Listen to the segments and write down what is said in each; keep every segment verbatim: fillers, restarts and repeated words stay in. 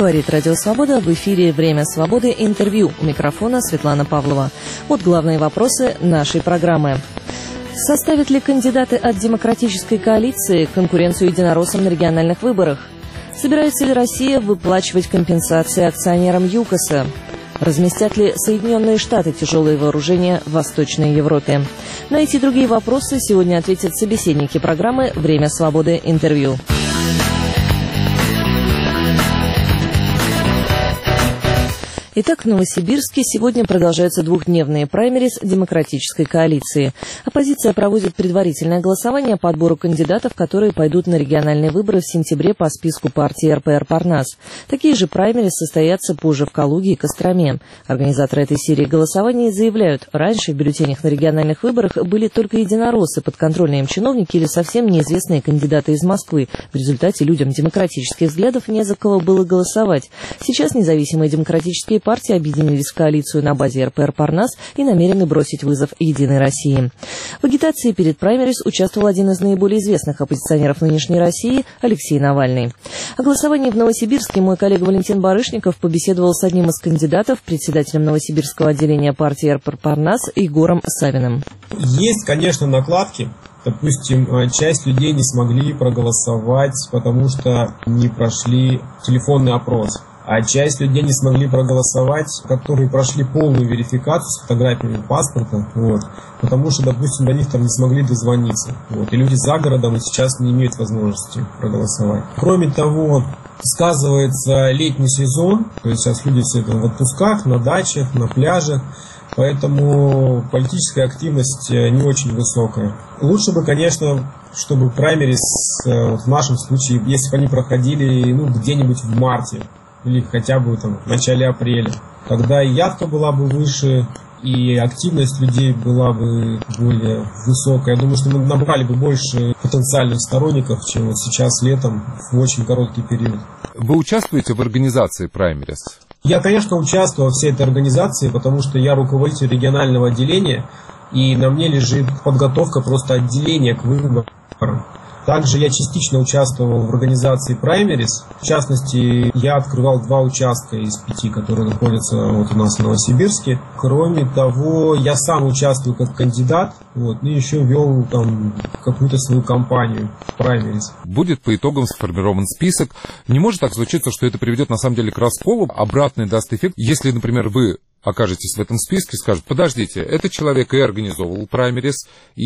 Говорит Радио Свобода, в эфире «Время свободы», интервью. У микрофона Светлана Павлова. Вот главные вопросы нашей программы. Составят ли кандидаты от демократической коалиции конкуренцию единороссам на региональных выборах? Собирается ли Россия выплачивать компенсации акционерам ЮКОСа? Разместят ли Соединенные Штаты тяжелые вооружения в Восточной Европе? На эти и другие вопросы сегодня ответят собеседники программы «Время свободы. Интервью». Итак, в Новосибирске сегодня продолжаются двухдневные праймериз демократической коалиции. Оппозиция проводит предварительное голосование по отбору кандидатов, которые пойдут на региональные выборы в сентябре по списку партии эр пэ эр «Парнас». Такие же праймериз состоятся позже в Калуге и Костроме. Организаторы этой серии голосований заявляют, раньше в бюллетенях на региональных выборах были только единороссы, подконтрольные им чиновники или совсем неизвестные кандидаты из Москвы. В результате людям демократических взглядов не за кого было голосовать. Сейчас независимые демократические партии объединились в коалицию на базе эр пэ эр «Парнас» и намерены бросить вызов «Единой России». В агитации перед праймериз участвовал один из наиболее известных оппозиционеров нынешней России Алексей Навальный. О голосовании в Новосибирске мой коллега Валентин Барышников побеседовал с одним из кандидатов, председателем Новосибирского отделения партии эр пэ эр «Парнас» Егором Савиным. Есть, конечно, накладки. Допустим, часть людей не смогли проголосовать, потому что не прошли телефонный опрос. А часть людей не смогли проголосовать, которые прошли полную верификацию с фотографиями паспорта, вот, потому что, допустим, до них там не смогли дозвониться. Вот, и люди за городом сейчас не имеют возможности проголосовать. Кроме того, сказывается летний сезон, то есть сейчас люди все там в отпусках, на дачах, на пляжах, поэтому политическая активность не очень высокая. Лучше бы, конечно, чтобы праймериз, вот в нашем случае, если бы они проходили ну, где-нибудь в марте, или хотя бы там в начале апреля. Тогда и явка была бы выше, и активность людей была бы более высокая. Я думаю, что мы набрали бы больше потенциальных сторонников, чем вот сейчас летом в очень короткий период. Вы участвуете в организации праймериз? Я, конечно, участвую во всей этой организации, потому что я руководитель регионального отделения, и на мне лежит подготовка просто отделения к выборам. Также я частично участвовал в организации праймериз. В частности, я открывал два участка из пяти, которые находятся вот у нас в Новосибирске. Кроме того, я сам участвую как кандидат, вот, и еще вел там какую-то свою кампанию в праймериз. Будет по итогам сформирован список. Не может так случиться, что это приведет на самом деле к расколу. Обратный даст эффект. Если, например, вы окажетесь в этом списке, скажут, подождите, этот человек и организовывал праймериз,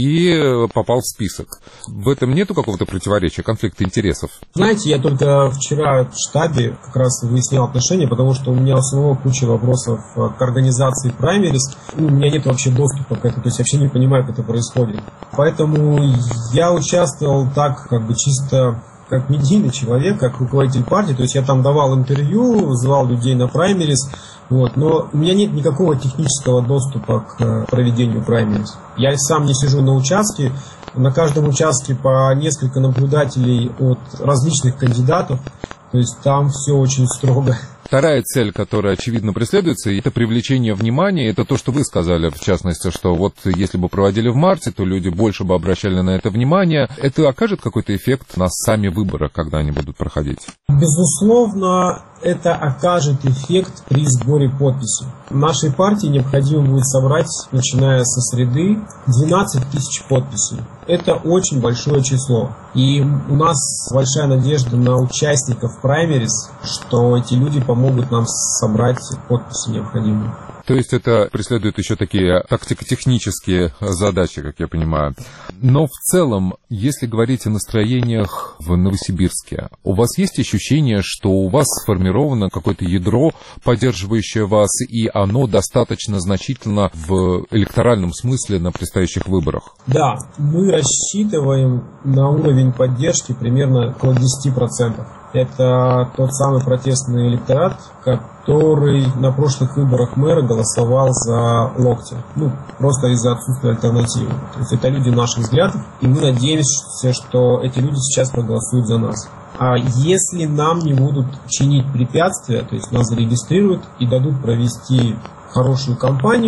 и попал в список. В этом нету какого-то противоречия, конфликта интересов? Знаете, я только вчера в штабе как раз выяснял отношения, потому что у меня у самого куча вопросов к организации праймериз. Ну, у меня нет вообще доступа к этому, то есть я вообще не понимаю, как это происходит. Поэтому я участвовал так, как бы чисто как медийный человек, как руководитель партии, то есть я там давал интервью, звал людей на праймериз, вот, но у меня нет никакого технического доступа к проведению праймериз. Я сам не сижу на участке, на каждом участке по несколько наблюдателей от различных кандидатов, то есть там все очень строго. Вторая цель, которая, очевидно, преследуется, это привлечение внимания. Это то, что вы сказали, в частности, что вот если бы проводили в марте, то люди больше бы обращали на это внимание. Это окажет какой-то эффект на сами выборы, когда они будут проходить? Безусловно, это окажет эффект при сборе подписей. Нашей партии необходимо будет собрать, начиная со среды, двенадцать тысяч подписей. Это очень большое число. И у нас большая надежда на участников праймериз, что эти люди помогут нам собрать подписи необходимые. То есть это преследует еще такие тактико-технические задачи, как я понимаю. Но в целом, если говорить о настроениях в Новосибирске, у вас есть ощущение, что у вас сформировано какое-то ядро, поддерживающее вас, и оно достаточно значительно в электоральном смысле на предстоящих выборах? Да, мы рассчитываем на уровень поддержки примерно около десять процентов. Это тот самый протестный электорат, который на прошлых выборах мэра голосовал за Локтя. Ну, просто из-за отсутствия альтернативы. То есть это люди наших взглядов, и мы надеемся, что эти люди сейчас проголосуют за нас. А если нам не будут чинить препятствия, то есть нас зарегистрируют и дадут провести хорошую кампанию,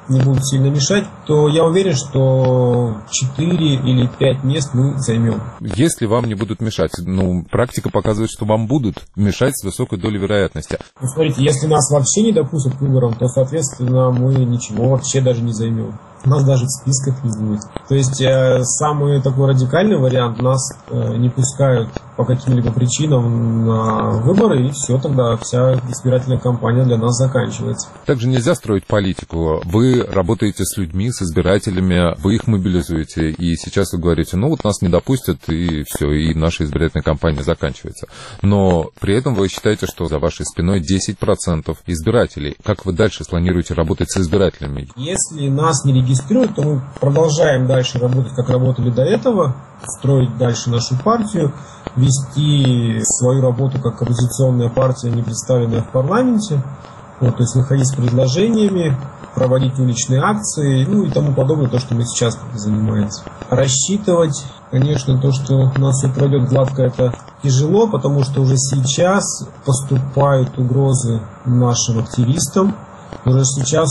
не будут сильно мешать, то я уверен, что четыре или пять мест мы займем. Если вам не будут мешать, ну, практика показывает, что вам будут мешать с высокой долей вероятности. Ну, смотрите, если нас вообще не допустят к выборам, то, соответственно, мы ничего вообще даже не займем. Нас даже в списках не будет. То есть э, самый такой радикальный вариант, нас э, не пускают по каким-либо причинам на выборы, и все, тогда вся избирательная кампания для нас заканчивается. Также нельзя строить политику. Вы работаете с людьми, с избирателями, вы их мобилизуете, и сейчас вы говорите, ну вот нас не допустят, и все, и наша избирательная кампания заканчивается. Но при этом вы считаете, что за вашей спиной десять процентов избирателей. Как вы дальше планируете работать с избирателями? Если нас не регистрируют, то мы продолжаем дальше работать, как работали до этого, строить дальше нашу партию, вести свою работу как оппозиционная партия, не представленная в парламенте, вот, то есть выходить с предложениями, проводить уличные акции, ну и тому подобное, то, что мы сейчас занимаемся. Рассчитывать, конечно, то, что у нас все пройдет гладко, это тяжело, потому что уже сейчас поступают угрозы нашим активистам. Уже сейчас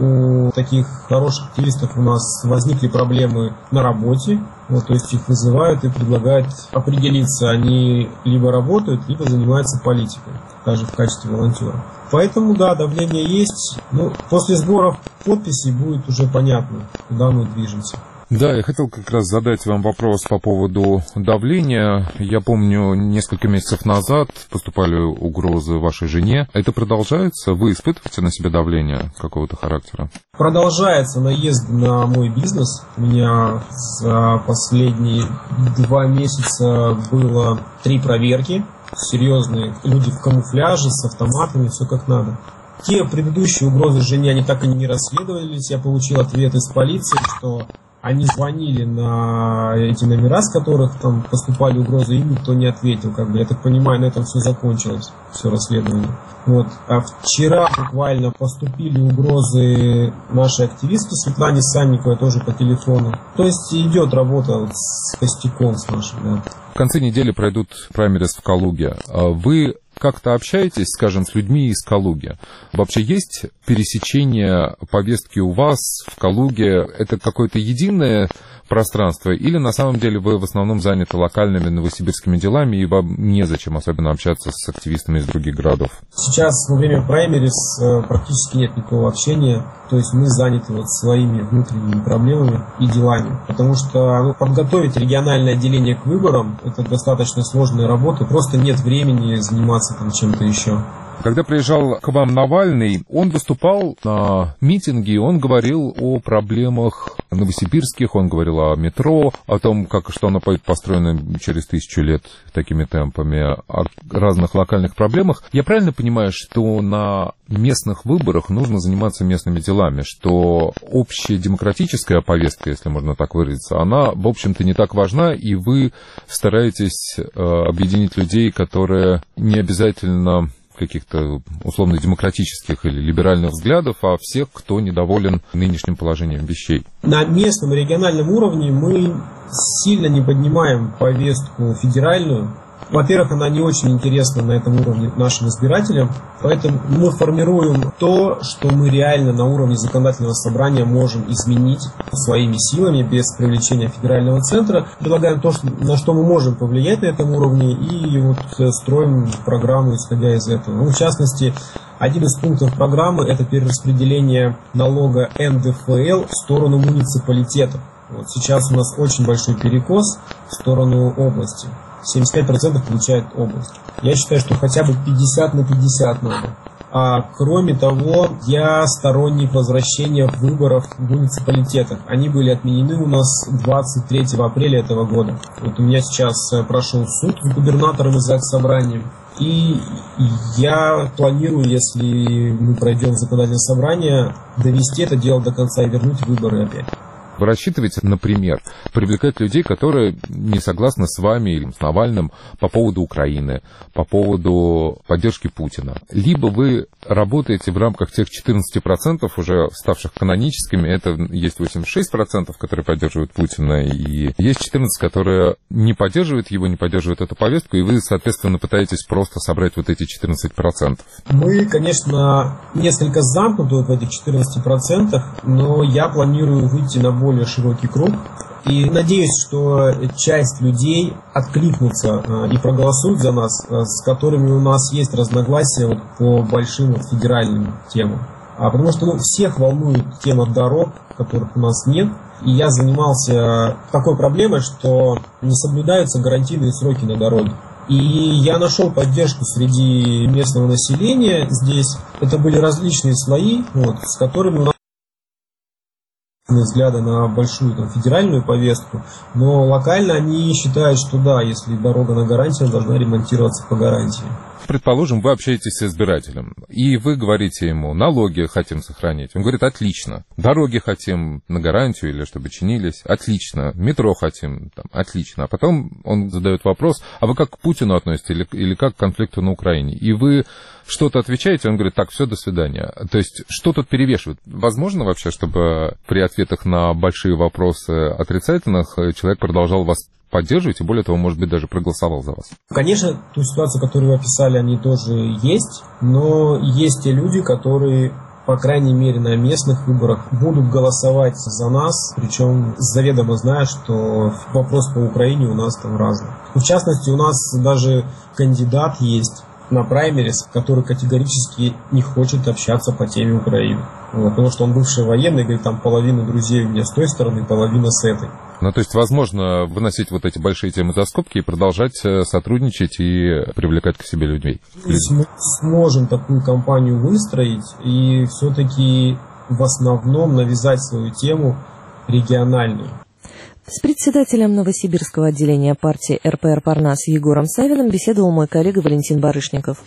у таких хороших активистов у нас возникли проблемы на работе. Вот, то есть их вызывают и предлагают определиться, они либо работают, либо занимаются политикой, даже в качестве волонтера. Поэтому, да, давление есть. Ну, после сборов подписей будет уже понятно, куда мы движемся. Да, я хотел как раз задать вам вопрос по поводу давления. Я помню, несколько месяцев назад поступали угрозы вашей жене. Это продолжается? Вы испытываете на себя давление какого-то характера? Продолжается наезд на мой бизнес. У меня за последние два месяца было три проверки. Серьезные люди в камуфляже, с автоматами, все как надо. Те предыдущие угрозы жене, они так и не расследовались. Я получил ответ из полиции, что они звонили на эти номера, с которых там поступали угрозы, им никто не ответил. Как бы, я так понимаю, на этом все закончилось, все расследование. Вот. А вчера буквально поступили угрозы нашей активистки Светлане Санниковой, тоже по телефону. То есть идет работа вот с костяком с нашим. Да. В конце недели пройдут праймерис в Калуге. Вы как-то общаетесь, скажем, с людьми из Калуги? Вообще есть пересечение повестки у вас в Калуге? Это какое-то единое пространство? Или на самом деле вы в основном заняты локальными новосибирскими делами, и вам незачем особенно общаться с активистами из других городов? Сейчас во время праймерис практически нет никакого общения. То есть мы заняты вот своими внутренними проблемами и делами. Потому что ну, подготовить региональное отделение к выборам – это достаточно сложная работа. Просто нет времени заниматься там чем-то еще. Когда приезжал к вам Навальный, он выступал на митинге, он говорил о проблемах новосибирских, он говорил о метро, о том, как, что оно будет построено через тысячу лет такими темпами, о разных локальных проблемах. Я правильно понимаю, что на местных выборах нужно заниматься местными делами, что общая демократическая повестка, если можно так выразиться, она, в общем-то, не так важна, и вы стараетесь э, объединить людей, которые не обязательно каких-то условно-демократических или либеральных взглядов, а всех, кто недоволен нынешним положением вещей. На местном и региональном уровне мы сильно не поднимаем повестку федеральную. Во-первых, она не очень интересна на этом уровне нашим избирателям, поэтому мы формируем то, что мы реально на уровне законодательного собрания можем изменить своими силами, без привлечения федерального центра. Предлагаем то, на что мы можем повлиять на этом уровне, и вот строим программу, исходя из этого. Ну, в частности, один из пунктов программы – это перераспределение налога эн дэ эф эл в сторону муниципалитетов. Вот сейчас у нас очень большой перекос в сторону области. семьдесят пять процентов получает область. Я считаю, что хотя бы пятьдесят на пятьдесят надо. А кроме того, я сторонник возвращения выборов в муниципалитетах. Они были отменены у нас двадцать третьего апреля этого года. Вот у меня сейчас прошел суд с губернатором и заксобранием. И я планирую, если мы пройдем законодательное собрание, довести это дело до конца и вернуть выборы опять. Вы рассчитываете, например, привлекать людей, которые не согласны с вами или с Навальным по поводу Украины, по поводу поддержки Путина? Либо вы работаете в рамках тех четырнадцати процентов, уже ставших каноническими, это есть восемьдесят шесть процентов, которые поддерживают Путина, и есть четырнадцать процентов, которые не поддерживают его, не поддерживают эту повестку, и вы, соответственно, пытаетесь просто собрать вот эти четырнадцать процентов. Мы, конечно, несколько замкнуты в этих четырнадцати процентах, но я планирую выйти на более широкий круг. И надеюсь, что часть людей откликнутся и проголосуют за нас, с которыми у нас есть разногласия вот по большим вот федеральным темам. А потому что ну, всех волнует тема дорог, которых у нас нет. И я занимался такой проблемой, что не соблюдаются гарантийные сроки на дороге. И я нашел поддержку среди местного населения здесь. Это были различные слои, вот, с которыми у нас взгляды на большую там, федеральную повестку, но локально они считают, что да, если дорога на гарантии, она должна ремонтироваться по гарантии. Предположим, вы общаетесь с избирателем, и вы говорите ему, налоги хотим сохранить. Он говорит, отлично. Дороги хотим на гарантию или чтобы чинились. Отлично. Метро хотим. Там, отлично. А потом он задает вопрос, а вы как к Путину относитесь или, или как к конфликту на Украине? И вы что-то отвечаете, он говорит, так, все, до свидания. То есть, что тут перевешивает? Возможно вообще, чтобы при ответах на большие вопросы отрицательных человек продолжал вас поддерживать, и более того, может быть, даже проголосовал за вас? Конечно, ту ситуацию, которую вы описали, они тоже есть, но есть те люди, которые, по крайней мере, на местных выборах будут голосовать за нас, причем заведомо зная, что вопрос по Украине у нас там разный. В частности, у нас даже кандидат есть на праймерис, который категорически не хочет общаться по теме Украины. Вот, потому что он бывший военный, говорит, там половина друзей у меня с той стороны, половина с этой. Ну, то есть, возможно, выносить вот эти большие темы за скобки и продолжать сотрудничать и привлекать к себе людей. То есть мы сможем такую кампанию выстроить и все-таки в основном навязать свою тему региональную. С председателем Новосибирского отделения партии эр пэ эр «Парнас» Егором Савиным беседовал мой коллега Валентин Барышников.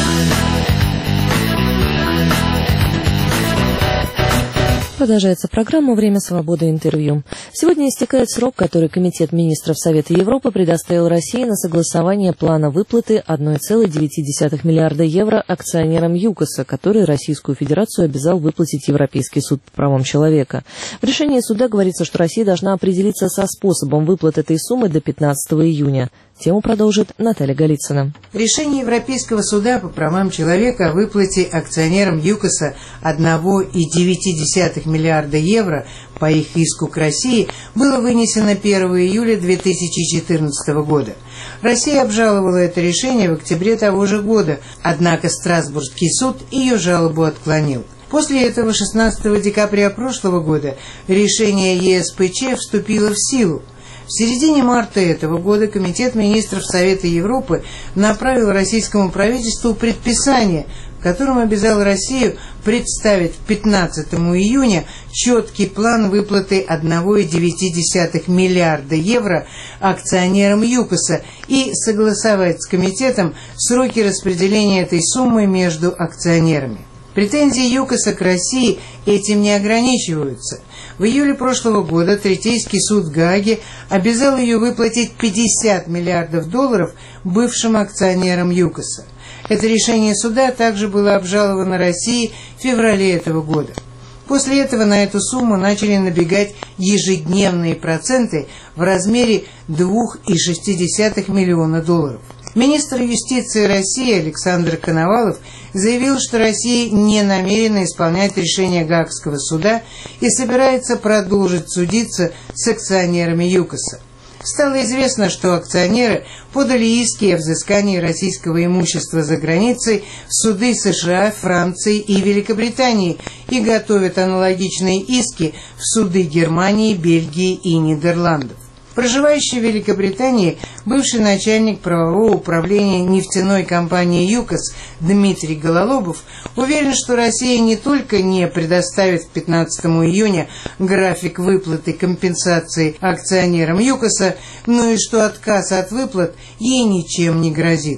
Продолжается программа «Время свободы. Интервью». Сегодня истекает срок, который Комитет министров Совета Европы предоставил России на согласование плана выплаты одна целая девять десятых миллиарда евро акционерам ЮКОСа, который Российскую Федерацию обязал выплатить Европейский суд по правам человека. В решении суда говорится, что Россия должна определиться со способом выплаты этой суммы до пятнадцатого июня. Тему продолжит Наталья Голицына. Решение Европейского суда по правам человека о выплате акционерам ЮКОСа одна целая девять десятых миллиарда евро по их иску к России было вынесено первого июля две тысячи четырнадцатого года. Россия обжаловала это решение в октябре того же года, однако Страсбургский суд ее жалобу отклонил. После этого шестнадцатого декабря прошлого года решение е эс пэ че вступило в силу. В середине марта этого года Комитет министров Совета Европы направил российскому правительству предписание, в котором обязал Россию представить к пятнадцатому июня четкий план выплаты одна целая девять десятых миллиарда евро акционерам ЮКОСа и согласовать с комитетом сроки распределения этой суммы между акционерами. Претензии ЮКОСа к России этим не ограничиваются. В июле прошлого года Третейский суд в Гааге обязал ее выплатить пятьдесят миллиардов долларов бывшим акционерам ЮКОСа. Это решение суда также было обжаловано Россией в феврале этого года. После этого на эту сумму начали набегать ежедневные проценты в размере два целых шесть десятых миллиона долларов. Министр юстиции России Александр Коновалов заявил, что Россия не намерена исполнять решение Гаагского суда и собирается продолжить судиться с акционерами ЮКОСа. Стало известно, что акционеры подали иски о взыскании российского имущества за границей в суды США, Франции и Великобритании и готовят аналогичные иски в суды Германии, Бельгии и Нидерландов. Проживающий в Великобритании бывший начальник правового управления нефтяной компании ЮКОС Дмитрий Гололобов уверен, что Россия не только не предоставит к пятнадцатому июня график выплаты компенсации акционерам ЮКОСа, но и что отказ от выплат ей ничем не грозит.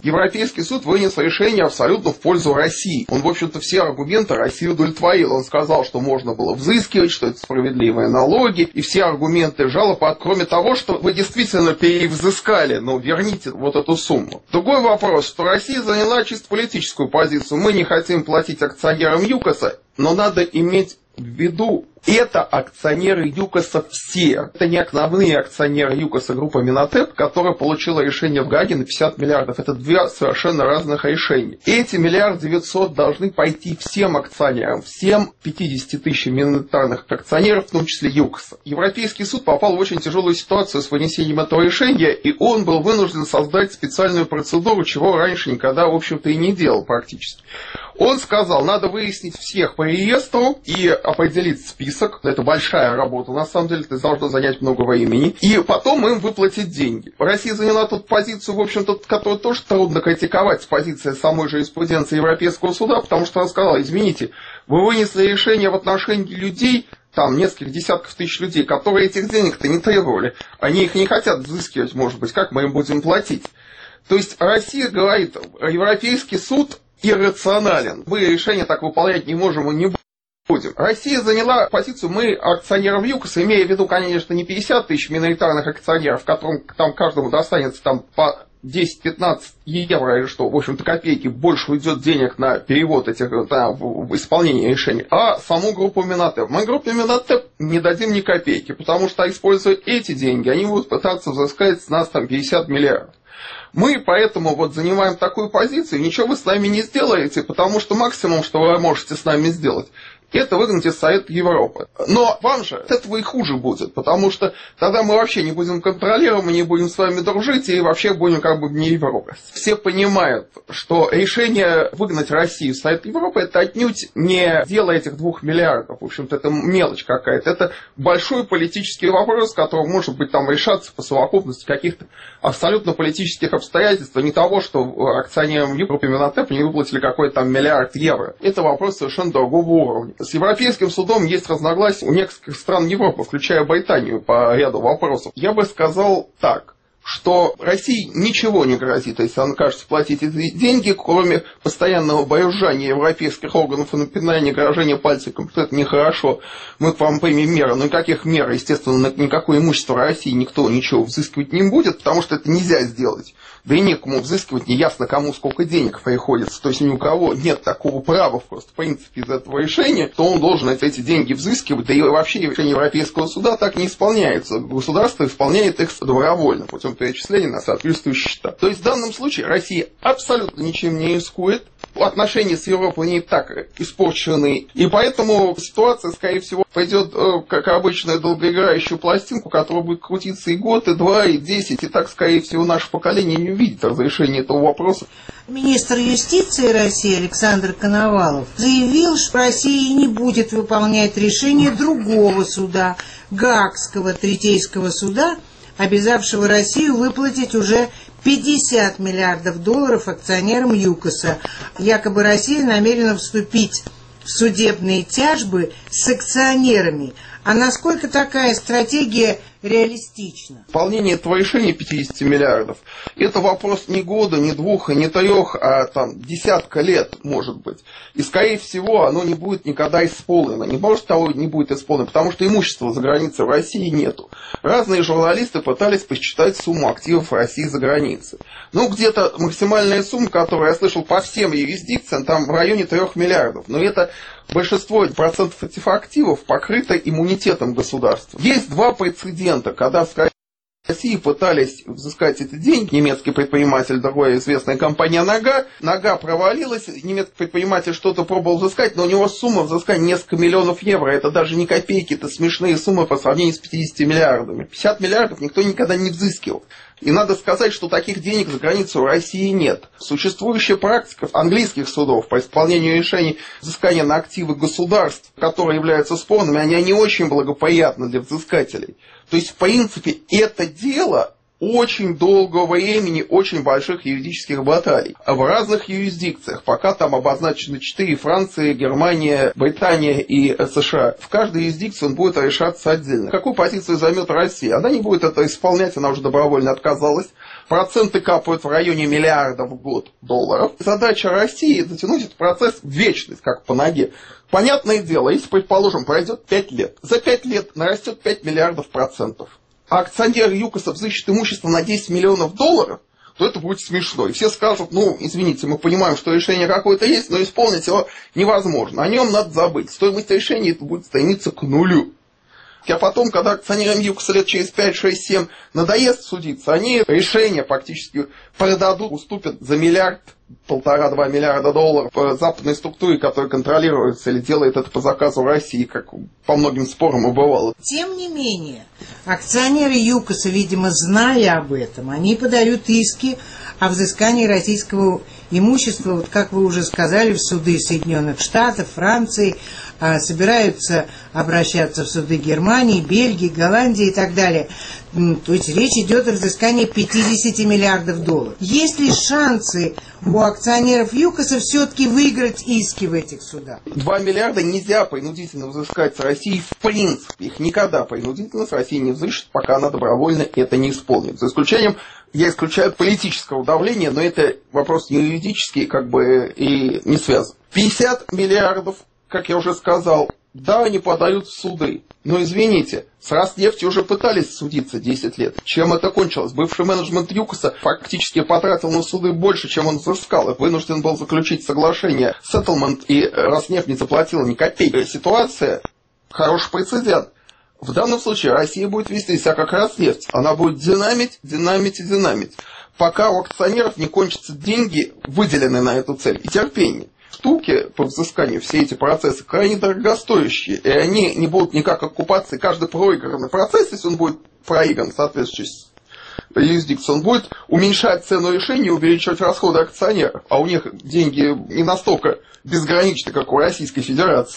Европейский суд вынес решение абсолютно в пользу России. Он, в общем-то, все аргументы России удовлетворил. Он сказал, что можно было взыскивать, что это справедливые налоги, и все аргументы жалоб, кроме того, что вы действительно перевзыскали, ну, верните вот эту сумму. Другой вопрос, что Россия заняла чисто политическую позицию. Мы не хотим платить акционерам ЮКОСа, но надо иметь в виду, это акционеры ЮКОСа все. Это не основные акционеры ЮКОСа группа Минотеп, которая получила решение в Гааге на пятьдесят миллиардов. Это две совершенно разных решения. Эти миллиард девятьсот должны пойти всем акционерам, всем пятидесяти тысячам миноритарных акционеров, в том числе ЮКОСа. Европейский суд попал в очень тяжелую ситуацию с вынесением этого решения, и он был вынужден создать специальную процедуру, чего раньше никогда, в общем-то, и не делал практически. Он сказал, надо выяснить всех по реестру и определить список. Это большая работа, на самом деле, это должно занять много времени. И потом им выплатить деньги. Россия заняла тут позицию, в общем-то, которую тоже трудно критиковать с позиции самой юриспруденции Европейского суда, потому что она сказала, извините, вы вынесли решение в отношении людей, там нескольких десятков тысяч людей, которые этих денег-то не требовали. Они их не хотят взыскивать, может быть, как мы им будем платить. То есть Россия говорит, Европейский суд иррационален. Мы решение так выполнять не можем и не будем. Россия заняла позицию, мы акционеров ЮКОСа, имея в виду, конечно, не пятьдесят тысяч миноритарных акционеров, которым там каждому достанется там по десять-пятнадцать евро или что, в общем-то, копейки, больше уйдет денег на перевод этих, на в исполнение решений, а саму группу Минотеп. Мы группе Минотеп не дадим ни копейки, потому что, используя эти деньги, они будут пытаться взыскать с нас там пятьдесят миллиардов. Мы поэтому вот занимаем такую позицию, ничего вы с нами не сделаете, потому что максимум, что вы можете с нами сделать, это выгнать из Совета Европы. Но вам же от этого и хуже будет, потому что тогда мы вообще не будем контролировать, мы не будем с вами дружить и вообще будем как бы вне Европы. Все понимают, что решение выгнать Россию из Совета Европы это отнюдь не дело этих двух миллиардов. В общем-то, это мелочь какая-то. Это большой политический вопрос, который может быть там решаться по совокупности каких-то абсолютно политических обстоятельств, а не того, что акционерам группы Минотеп не выплатили какой-то там миллиард евро. Это вопрос совершенно другого уровня. С Европейским судом есть разногласия у нескольких стран Европы, включая Британию, по ряду вопросов. Я бы сказал так, что России ничего не грозит, если она кажется платить эти деньги, кроме постоянного боюжания европейских органов и напоминания грожения пальцем, что это нехорошо, мы к вам примем меры. Но никаких мер, естественно, никакое имущество России никто ничего взыскивать не будет, потому что это нельзя сделать. Да и некому взыскивать, неясно кому сколько денег приходится. То есть ни у кого нет такого права просто, в принципе, из этого решения, то он должен эти деньги взыскивать. Да и вообще решение Европейского суда так не исполняется. Государство исполняет их добровольно, путем перечисления на соответствующие счета. То есть в данном случае Россия абсолютно ничем не рискует. Отношения с Европой не так испорчены. И поэтому ситуация, скорее всего, пойдет, как обычную долгоиграющую пластинку, которая будет крутиться и год, и два, и десять. И так, скорее всего, наше поколение не увидит разрешения этого вопроса. Министр юстиции России Александр Коновалов заявил, что Россия не будет выполнять решение другого суда, Гаагского Третейского суда, обязавшего Россию выплатить уже пятьдесят миллиардов долларов акционерам ЮКОСа. Якобы Россия намерена вступить в судебные тяжбы с акционерами. А насколько такая стратегия реалистична? Выполнение этого решения пятьдесят миллиардов – это вопрос не года, не двух, и не трех, а там десятка лет, может быть. И, скорее всего, оно не будет никогда исполнено. Не может того не будет исполнено, потому что имущества за границей в России нету. Разные журналисты пытались посчитать сумму активов России за границей. Ну, где-то максимальная сумма, которую я слышал по всем юрисдикциям, там в районе трех миллиардов. Но это большинство процентов этих активов покрыто иммунитетом государства. Есть два прецедента, когда в России пытались взыскать эти деньги. Немецкий предприниматель, другая известная компания «Нога». «Нога» провалилась, немецкий предприниматель что-то пробовал взыскать, но у него сумма взыскания несколько миллионов евро. Это даже не копейки, это смешные суммы по сравнению с пятьюдесятью миллиардами. пятьдесят миллиардов никто никогда не взыскивал. И надо сказать, что таких денег за границей у России нет. Существующая практика английских судов по исполнению решений взыскания на активы государств, которые являются спорными, они не очень благоприятны для взыскателей. То есть, в принципе, это дело очень долгого времени, очень больших юридических баталий в разных юрисдикциях. Пока там обозначены четыре: Франция, Германия, Британия и США. В каждой юрисдикции он будет решаться отдельно. Какую позицию займет Россия? Она не будет это исполнять, она уже добровольно отказалась. Проценты капают в районе миллиарда в год долларов. Задача России затянуть этот процесс в вечность, как по ноге. Понятное дело, если, предположим, пройдет пять лет, за пять лет нарастет пять миллиардов процентов, а акционер ЮКОСа взыщет имущество на десять миллионов долларов, то это будет смешно. И все скажут: ну, извините, мы понимаем, что решение какое-то есть, но исполнить его невозможно. О нем надо забыть. Стоимость решения это будет стремиться к нулю. А потом, когда акционерам ЮКОСа лет через пять, шесть, семь надоест судиться, они решение фактически продадут, уступят за миллиард, полтора-два миллиарда долларов западной структуре, которая контролируется или делает это по заказу России, как по многим спорам и бывало. Тем не менее, акционеры ЮКОСа, видимо, зная об этом, они подают иски о взыскании российского имущества, вот как вы уже сказали, в суды Соединенных Штатов, Франции, а, собираются обращаться в суды Германии, Бельгии, Голландии и так далее. То есть речь идет о взыскании пятьдесят миллиардов долларов. Есть ли шансы у акционеров ЮКОСа все-таки выиграть иски в этих судах? Два миллиарда нельзя принудительно взыскать с России в принципе. Их никогда принудительно с России не взыщут, пока она добровольно это не исполнит. За исключением, я исключаю политического давления, но это вопрос юридический, как бы, и не связан. пятьдесят миллиардов, как я уже сказал, да, они подают в суды. Но извините, с Роснефтью уже пытались судиться десять лет. Чем это кончилось? Бывший менеджмент ЮКОСа фактически потратил на суды больше, чем он взыскал. И вынужден был заключить соглашение, сеттlemент, и Роснефть не заплатила ни копейки. Ситуация хороший прецедент. В данном случае Россия будет вести себя как Роснефть. Она будет динамить, динамить и динамить. Пока у акционеров не кончатся деньги, выделенные на эту цель, и терпение. Штуки по взысканию, все эти процессы крайне дорогостоящие, и они не будут никак окупаться, и каждый проигранный процесс, если он будет проигран в соответствии с юрисдикцией, он будет уменьшать цену решения и увеличивать расходы акционеров, а у них деньги не настолько безграничны, как у Российской Федерации.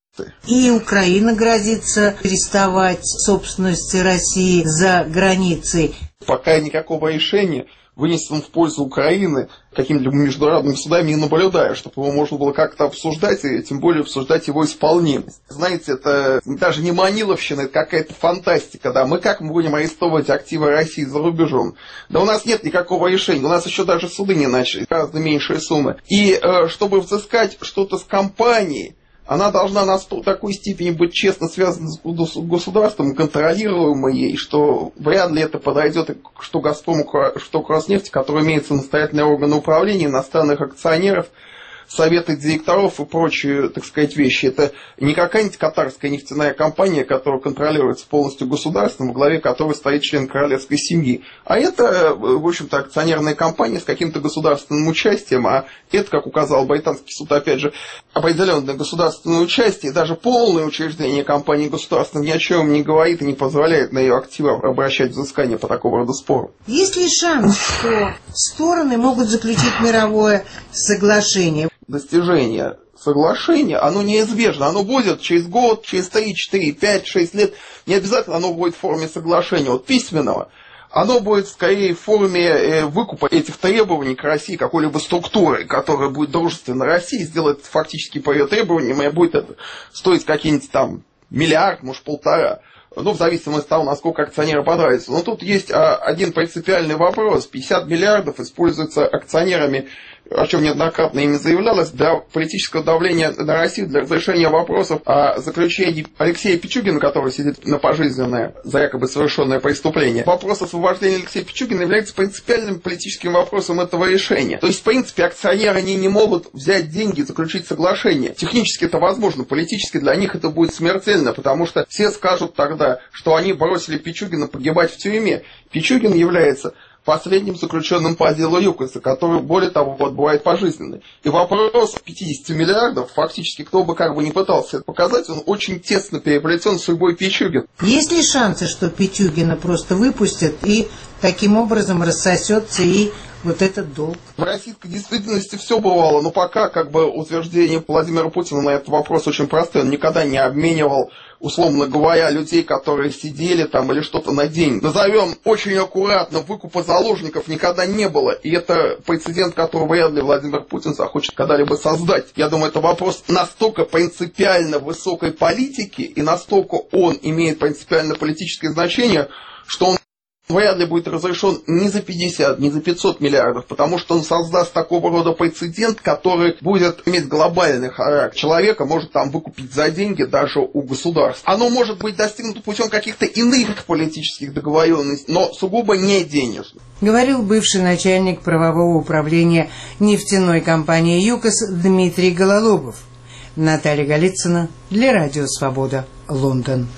И Украина грозится арестовать собственность России за границей. Пока никакого решения, вынесенного в пользу Украины, какими-либо международными судами не наблюдаю, чтобы его можно было как-то обсуждать, и тем более обсуждать его исполнимость. Знаете, это даже не маниловщина, это какая-то фантастика, да, мы как мы будем арестовывать активы России за рубежом? Да у нас нет никакого решения, у нас еще даже суды не начали, гораздо меньшие суммы. И э, чтобы взыскать что-то с компанией, она должна на такой степени быть честно связана с государством, контролируемой ей, что вряд ли это подойдет что Газпрому, что к Роснефти, который имеет самостоятельные органы управления, иностранных акционеров, советы директоров и прочие, так сказать, вещи. Это не какая-нибудь катарская нефтяная компания, которая контролируется полностью государством, во главе которой стоит член королевской семьи. А это, в общем-то, акционерная компания с каким-то государственным участием, а это, как указал британский суд, опять же, определенное государственное участие, даже полное учреждение компании государственной ни о чем не говорит и не позволяет на ее активы обращать взыскание по такого рода спору. Есть ли шанс, что стороны могут заключить мировое соглашение? Достижение соглашения, оно неизбежно, оно будет через год, через три, четыре, пять, шесть лет, не обязательно оно будет в форме соглашения, вот письменного, оно будет скорее в форме выкупа этих требований к России какой-либо структуры, которая будет дружественна России, сделает фактически по ее требованиям, и будет это стоить какие-нибудь там миллиард, может полтора. Ну, в зависимости от того, насколько акционеры понравятся. Но тут есть а, один принципиальный вопрос. пятьдесят миллиардов используются акционерами, о чем неоднократно ими заявлялось, для политического давления на Россию, для разрешения вопросов о заключении Алексея Пичугина, который сидит на пожизненное за якобы совершенное преступление. Вопрос освобождения Алексея Пичугина является принципиальным политическим вопросом этого решения. То есть, в принципе, акционеры они не могут взять деньги и заключить соглашение. Технически это возможно, политически для них это будет смертельно, потому что все скажут тогда, что они бросили Пичугина погибать в тюрьме. Пичугин является последним заключенным по делу ЮКОСа, который, более того, отбывает пожизненный. И вопрос пятьдесят миллиардов, фактически, кто бы как бы не пытался это показать, он очень тесно переплетен с судьбой Пичугина. Есть ли шансы, что Пичугина просто выпустят и таким образом рассосется и вот этот долг. В российской действительности все бывало, но пока как бы утверждение Владимира Путина на этот вопрос очень простое. Он никогда не обменивал, условно говоря, людей, которые сидели там или что-то на день. Назовем очень аккуратно, выкупа заложников никогда не было. И это прецедент, который вряд ли Владимир Путин захочет когда-либо создать. Я думаю, это вопрос настолько принципиально высокой политики и настолько он имеет принципиально политическое значение, что он вряд ли будет разрешен ни за пятьдесят, ни за пятьсот миллиардов, потому что он создаст такого рода прецедент, который будет иметь глобальный характер. Человека может там выкупить за деньги даже у государств. Оно может быть достигнуто путем каких-то иных политических договоренностей, но сугубо не денежных. Говорил бывший начальник правового управления нефтяной компании «ЮКОС» Дмитрий Гололобов. Наталья Голицына для Радио Свобода, Лондон.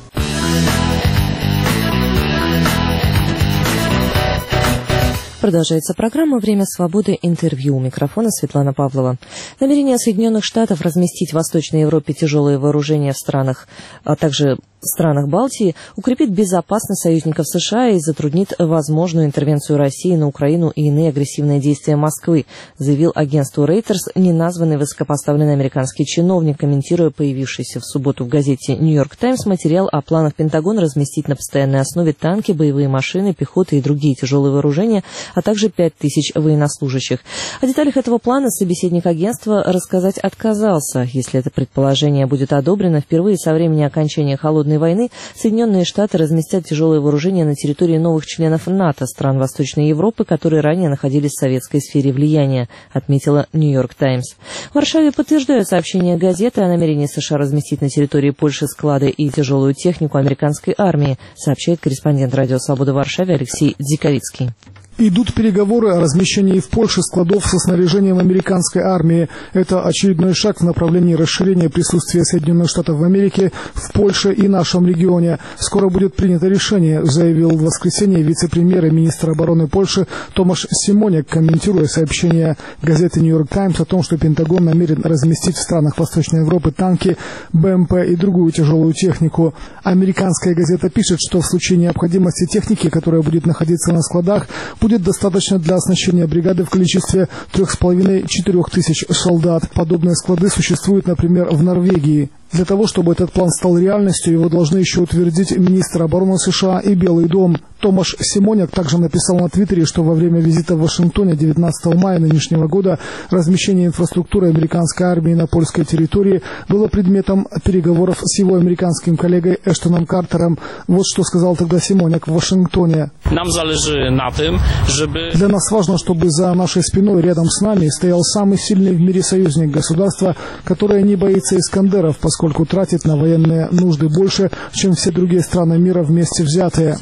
Продолжается программа «Время свободы. Интервью». У микрофона Светлана Павлова. Намерение Соединенных Штатов разместить в Восточной Европе тяжелые вооружения в странах, а также в странах Балтии, укрепит безопасность союзников США и затруднит возможную интервенцию России на Украину и иные агрессивные действия Москвы, заявил агентству Reuters неназванный высокопоставленный американский чиновник, комментируя появившийся в субботу в газете «Нью-Йорк Таймс» материал о планах Пентагона разместить на постоянной основе танки, боевые машины, пехоты и другие тяжелые вооружения, а также пять тысяч военнослужащих. О деталях этого плана собеседник агентства рассказать отказался. Если это предположение будет одобрено, впервые со времени окончания Холодной войны Соединенные Штаты разместят тяжелые вооружения на территории новых членов НАТО, стран Восточной Европы, которые ранее находились в советской сфере влияния, отметила «Нью-Йорк Таймс». В Варшаве подтверждают сообщение газеты о намерении США разместить на территории Польши склады и тяжелую технику американской армии, сообщает корреспондент «Радио Свобода» в Варшаве Алексей Дзиковицкий. Идут переговоры о размещении в Польше складов со снаряжением американской армии. Это очередной шаг в направлении расширения присутствия Соединенных Штатов в Америке в Польше и нашем регионе. Скоро будет принято решение, заявил в воскресенье вице-премьер и министр обороны Польши Томаш Симоняк, комментируя сообщение газеты «Нью-Йорк Таймс» о том, что Пентагон намерен разместить в странах Восточной Европы танки, БМП и другую тяжелую технику. Американская газета пишет, что в случае необходимости техники, которая будет находиться на складах, будет будет достаточно для оснащения бригады в количестве трех с половиной-четырех тысяч солдат. Подобные склады существуют, например, в Норвегии. Для того, чтобы этот план стал реальностью, его должны еще утвердить министр обороны США и Белый дом. Томаш Симоняк также написал на Твиттере, что во время визита в Вашингтоне девятнадцатого мая нынешнего года размещение инфраструктуры американской армии на польской территории было предметом переговоров с его американским коллегой Эштоном Картером. Вот что сказал тогда Симоняк в Вашингтоне. Нам залежит на том, чтобы... Для нас важно, чтобы за нашей спиной рядом с нами стоял самый сильный в мире союзник государства, которое не боится Искандеров, поскольку поскольку тратит на военные нужды больше, чем все другие страны мира вместе взятые.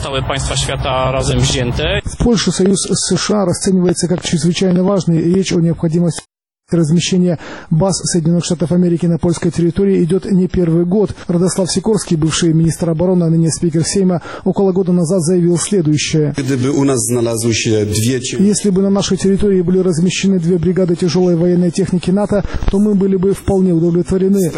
В Польше союз с США расценивается как чрезвычайно важный, и речь о необходимости размещения баз Соединенных Штатов Америки на польской территории идет не первый год. Радослав Сикорский, бывший министр обороны, а ныне спикер Сейма, около года назад заявил следующее. Если бы на нашей территории были размещены две бригады тяжелой военной техники НАТО, то мы были бы вполне удовлетворены.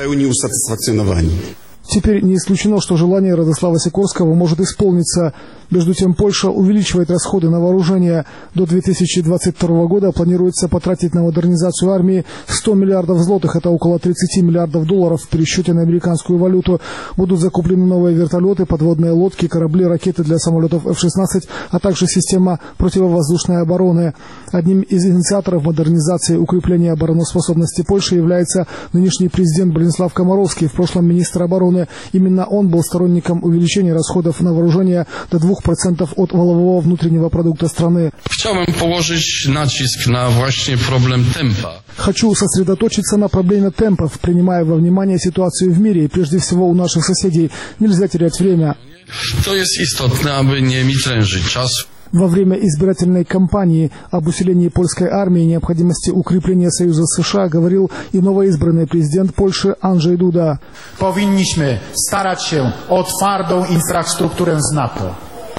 Теперь не исключено, что желание Радослава Сикорского может исполниться. Между тем, Польша увеличивает расходы на вооружение. До две тысячи двадцать второго года планируется потратить на модернизацию армии сто миллиардов злотых, это около тридцать миллиардов долларов в пересчете на американскую валюту. Будут закуплены новые вертолеты, подводные лодки, корабли, ракеты для самолетов эф шестнадцать, а также система противовоздушной обороны. Одним из инициаторов модернизации и укрепления обороноспособности Польши является нынешний президент Бронислав Комаровский, в прошлом министр обороны. Именно он был сторонником увеличения расходов на вооружение до двух процентов от валового внутреннего продукта страны. Chciałbym położyć nacisk na właśnie problem tempa. Хочу сосредоточиться на проблеме темпов, принимая во внимание ситуацию в мире и прежде всего у наших соседей. Нельзя терять время. To jest istotne, aby nie mitrężyć czasu. Во время избирательной кампании об усилении польской армии и необходимости укрепления союза с США говорил и новоизбранный президент Польши Andrzej Duda. Powinniśmy starać się o twardą infrastrukturę z NATO.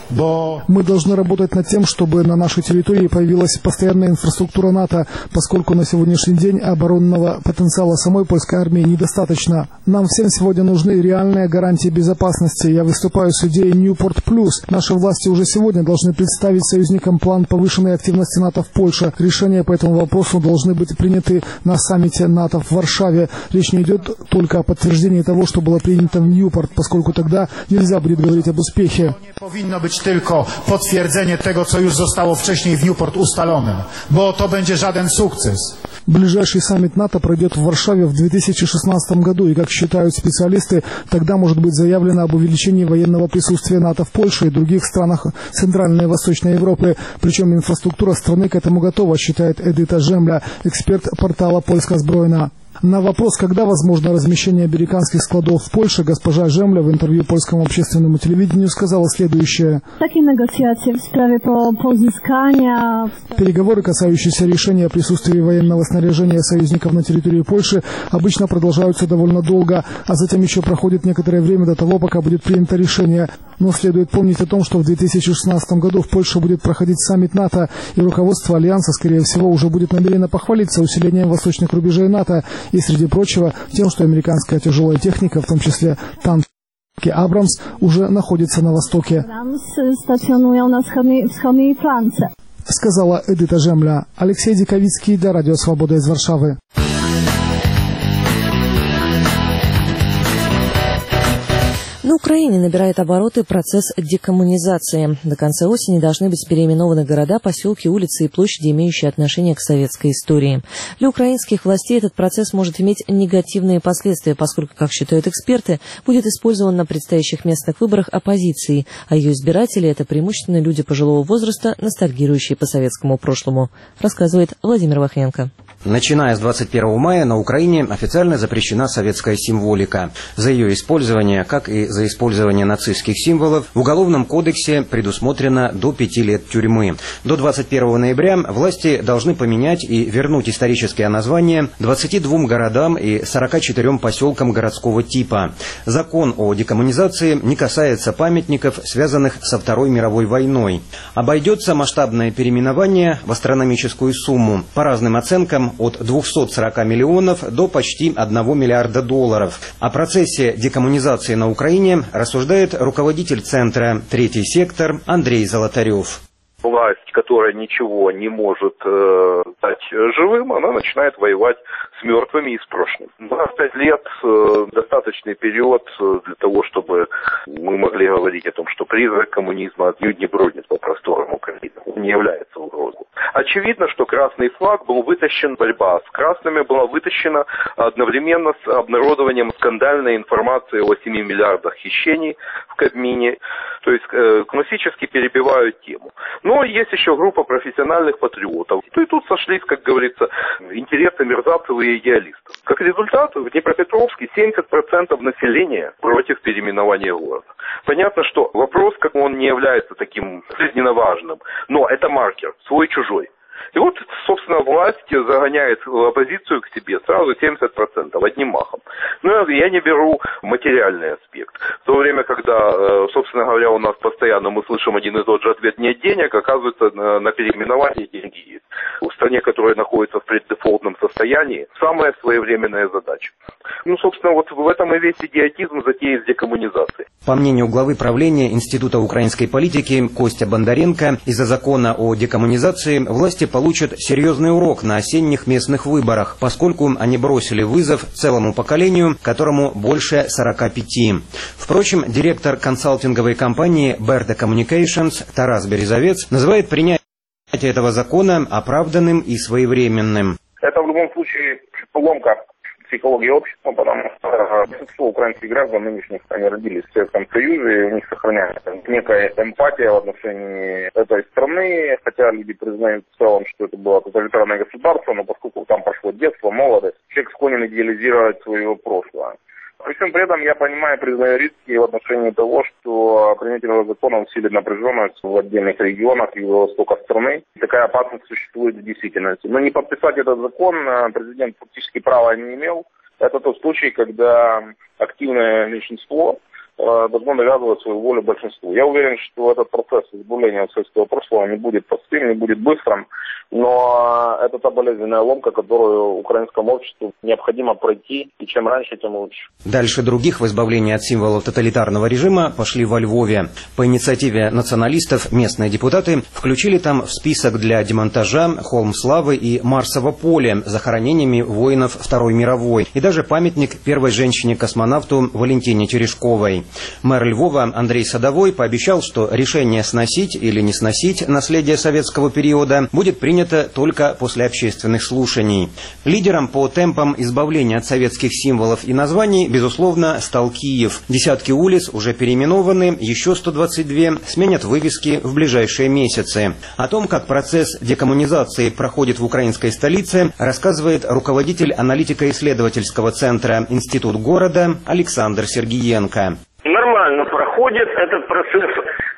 Мы должны работать над тем, чтобы на нашей территории появилась постоянная инфраструктура НАТО, поскольку на сегодняшний день оборонного потенциала самой польской армии недостаточно. Нам всем сегодня нужны реальные гарантии безопасности. Я выступаю с идеей Newport Plus. Наши власти уже сегодня должны представить союзникам план повышенной активности НАТО в Польше. Решения по этому вопросу должны быть приняты на саммите НАТО в Варшаве. Речь не идет только о подтверждении того, что было принято в Ньюпорт, поскольку тогда нельзя будет говорить об успехе. Nie powinno być tylko potwierdzenie tego, co już zostało wcześniej w Newport ustalonym, bo to będzie żaden sukces. Ближайший саммит НАТО пройдет в Варшаве в две тысячи шестнадцатом году, и, как считают специалисты, тогда может быть заявлено об увеличении военного присутствия НАТО в Польше и других странах Центральной и Восточной Европы. Причем инфраструктура страны к этому готова, считает Эдита Жемля, эксперт портала «Польска Збройна». На вопрос, когда возможно размещение американских складов в Польше, госпожа Жемля в интервью польскому общественному телевидению сказала следующее. Такие негоциации в справе по позыскания... Переговоры, касающиеся решения о присутствии военного снаряжения союзников на территории Польши, обычно продолжаются довольно долго, а затем еще проходит некоторое время до того, пока будет принято решение. Но следует помнить о том, что в две тысячи шестнадцатом году в Польше будет проходить саммит НАТО, и руководство Альянса, скорее всего, уже будет намерено похвалиться усилением восточных рубежей НАТО, и, среди прочего, тем, что американская тяжелая техника, в том числе танки «Абрамс», уже находится на востоке. Сказала Эдита Жемля. Алексей Диковицкий для Радио Свобода из Варшавы. На Украине набирает обороты процесс декоммунизации. До конца осени должны быть переименованы города, поселки, улицы и площади, имеющие отношение к советской истории. Для украинских властей этот процесс может иметь негативные последствия, поскольку, как считают эксперты, будет использован на предстоящих местных выборах оппозицией, а ее избиратели – это преимущественно люди пожилого возраста, ностальгирующие по советскому прошлому, рассказывает Владимир Вахненко. Начиная с двадцать первого мая на Украине официально запрещена советская символика. За ее использование, как и за использование нацистских символов, в Уголовном кодексе предусмотрено до пяти лет тюрьмы. До двадцать первого ноября власти должны поменять и вернуть историческое название двадцати двум городам и сорока четырем поселкам городского типа. Закон о декоммунизации не касается памятников, связанных со Второй мировой войной. Обойдется масштабное переименование в астрономическую сумму. По разным оценкам, от двухсот сорока миллионов до почти одного миллиарда долларов. О процессе декоммунизации на Украине рассуждает руководитель центра «Третий сектор» Андрей Золотарев. Власть, которая ничего не может э, дать живым, она начинает воевать с мертвыми и с прошлым. двадцать пять лет э, достаточный период для того, чтобы мы могли говорить о том, что призрак коммунизма отнюдь не бродит по просторам Украины, он не является угрозой. Очевидно, что красный флаг был вытащен, борьба с красными была вытащена одновременно с обнародованием скандальной информации о семи миллиардах хищений в Кабмине, то есть э, классически перебивают тему. Но есть еще группа профессиональных патриотов. И тут сошлись, как говорится, интересы мерзавцев и идеалистов. Как результат, в Днепропетровске семьдесят процентов населения против переименования города. Понятно, что вопрос, как он не является таким жизненно важным, но это маркер, свой-чужой. И вот, собственно, власть загоняет оппозицию к себе сразу семьдесят процентов одним махом. Но я не беру материальный аспект. В то время, когда, собственно говоря, у нас постоянно мы слышим один и тот же ответ: нет денег, оказывается, на переименование деньги есть. В стране, которая находится в преддефолтном состоянии, самая своевременная задача. Ну, собственно, вот в этом и весь идиотизм затеи с декоммунизацией. По мнению главы правления Института украинской политики Костя Бондаренко, из-за закона о декоммунизации власти получат серьезный урок на осенних местных выборах, поскольку они бросили вызов целому поколению, которому больше сорока пяти. Впрочем, директор консалтинговой компании Berta Communications Тарас Березовец называет принятие этого закона оправданным и своевременным. Это в любом случае поломка психологии общества, потому что большинство украинских граждан нынешних, они родились в Советском Союзе, и у них сохраняется некая эмпатия в отношении этой страны, хотя люди признают в целом, что это было тоталитарное государство, но поскольку там прошло детство, молодость, человек склонен идеализировать свое прошлое. При всем при этом я понимаю, признаю риски в отношении того, что принятие этого закона усилит напряженность в отдельных регионах юго-востока страны. Такая опасность существует в действительности. Но не подписать этот закон президент фактически права не имел. Это тот случай, когда активное меньшинство должно навязывать свою волю большинству. Я уверен, что этот процесс избавления от советского прошлого не будет простым, не будет быстрым, но это та болезненная ломка, которую украинскому обществу необходимо пройти, и чем раньше, тем лучше. Дальше других в избавлении от символов тоталитарного режима пошли во Львове. По инициативе националистов местные депутаты включили там в список для демонтажа холм славы и Марсово поле с захоронениями воинов Второй мировой и даже памятник первой женщине-космонавту Валентине Терешковой. Мэр Львова Андрей Садовой пообещал, что решение сносить или не сносить наследие советского периода будет принято только после общественных слушаний. Лидером по темпам избавления от советских символов и названий, безусловно, стал Киев. Десятки улиц уже переименованы, еще сто двадцать две сменят вывески в ближайшие месяцы. О том, как процесс декоммунизации проходит в украинской столице, рассказывает руководитель аналитико-исследовательского центра «Институт города» Александр Сергиенко. Нормально проходит этот процесс.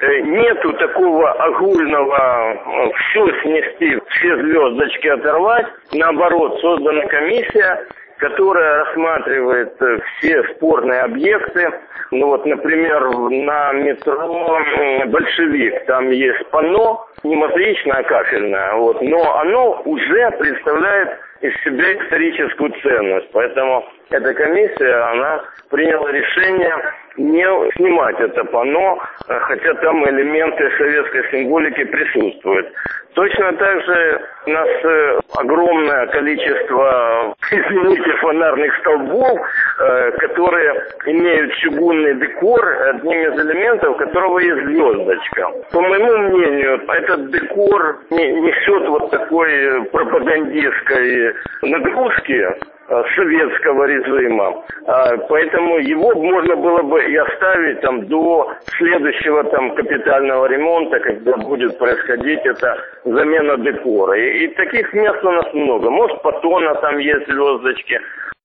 Нету такого огульного все снести, все звездочки оторвать. Наоборот, создана комиссия, которая рассматривает все спорные объекты. Ну вот, например, на метро «Большевик» там есть панно, не матричное, а кафельное, вот, но оно уже представляет из себя историческую ценность. Поэтому эта комиссия, она приняла решение не снимать это панно, хотя там элементы советской символики присутствуют. Точно так же у нас огромное количество, извините, фонарных столбов, которые имеют чугунный декор, одним из элементов которого есть звездочка. По моему мнению, этот декор несет вот такой пропагандистской нагрузки советского режима, поэтому его можно было бы и оставить там до следующего там капитального ремонта, когда будет происходить эта замена декора. И, и таких мест у нас много. Может, Патона там есть звездочки.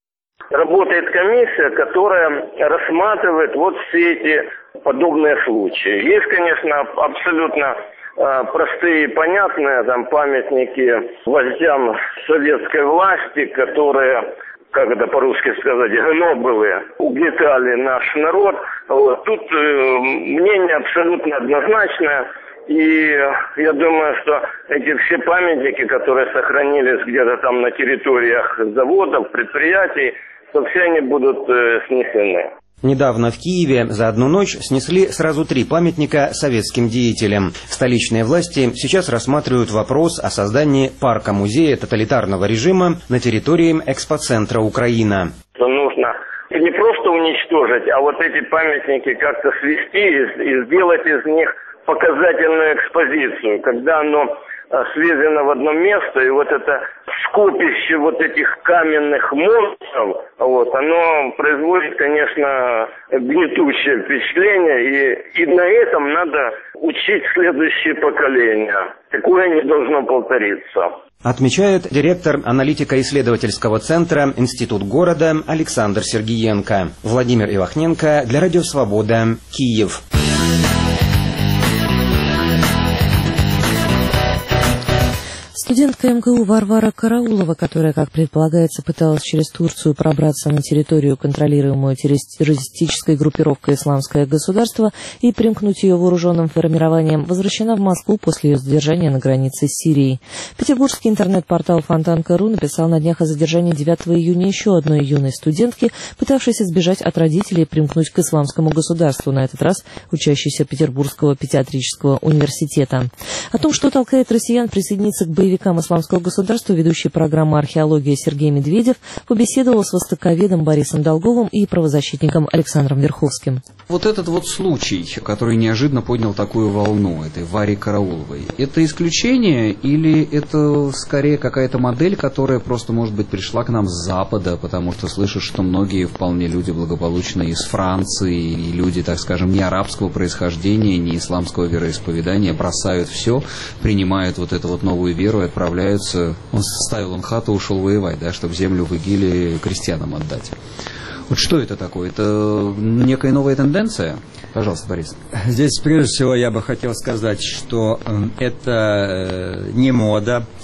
Работает комиссия, которая рассматривает вот все эти подобные случаи. Есть, конечно, абсолютно простые и понятные там памятники вождям советской власти, которые, как это по-русски сказать, гнобелы, угнетали наш народ. Вот. Тут э, мнение абсолютно однозначное. И я думаю, что эти все памятники, которые сохранились где-то там на территориях заводов, предприятий, то все они будут э, снесены. Недавно в Киеве за одну ночь снесли сразу три памятника советским деятелям. Столичные власти сейчас рассматривают вопрос о создании парка-музея тоталитарного режима на территории экспоцентра «Украина». Нужно не просто уничтожить, а вот эти памятники как-то свести и сделать из них показательную экспозицию, когда оно сведено в одно место, и вот это скопище вот этих каменных монстров, вот, оно производит, конечно, гнетущее впечатление, и, и на этом надо учить следующее поколение. Такое не должно повториться. Отмечает директор аналитико-исследовательского центра «Институт города» Александр Сергиенко. Владимир Ивахненко для Радио Свобода, Киев. Студентка эм ка у Варвара Караулова, которая, как предполагается, пыталась через Турцию пробраться на территорию, контролируемую террористической группировкой «Исламское государство», и примкнуть ее вооруженным формированием, возвращена в Москву после ее задержания на границе с Сирией. Петербургский интернет-портал фонтан точка ру написал на днях о задержании девятого июня еще одной юной студентки, пытавшейся сбежать от родителей и примкнуть к «Исламскому государству», на этот раз учащейся Петербургского педиатрического университета. О том, что толкает россиян присоединиться к боевикам «Исламского государства», ведущий программы «Археология» Сергей Медведев побеседовал с востоковедом Борисом Долговым и правозащитником Александром Верховским. Вот этот вот случай, который неожиданно поднял такую волну, этой Варе Карауловой, это исключение или это скорее какая-то модель, которая просто, может быть, пришла к нам с Запада, потому что слышишь, что многие вполне люди благополучные из Франции, и люди, так скажем, не арабского происхождения, не исламского вероисповедания бросают все, принимают вот эту вот новую веру и отправляются, он ставил он хату, ушел воевать, да, чтобы землю в Игиле крестьянам отдать. Вот что это такое? Это некая новая тенденция? Пожалуйста, Борис. Здесь, прежде всего, я бы хотел сказать, что это не мода,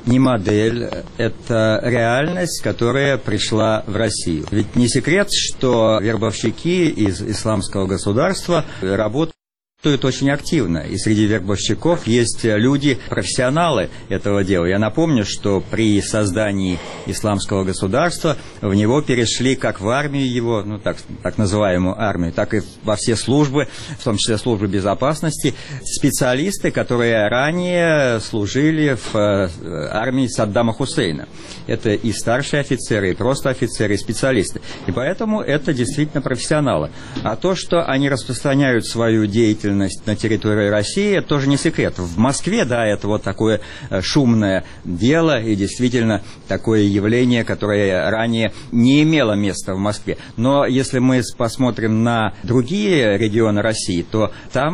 не модель, это реальность, которая пришла в Россию. Ведь не секрет, что вербовщики из исламского государства работают очень активно, и среди вербовщиков есть люди, профессионалы этого дела. Я напомню, что при создании исламского государства в него перешли как в армию его, ну так, так называемую армию, так и во все службы, в том числе службы безопасности, специалисты, которые ранее служили в армии Саддама Хусейна. Это и старшие офицеры, и просто офицеры, и специалисты. И поэтому это действительно профессионалы. А то, что они распространяют свою деятельность на территории России, это тоже не секрет. В Москве, да, это вот такое шумное дело и действительно такое явление, которое ранее не имело места в Москве. Но если мы посмотрим на другие регионы России, то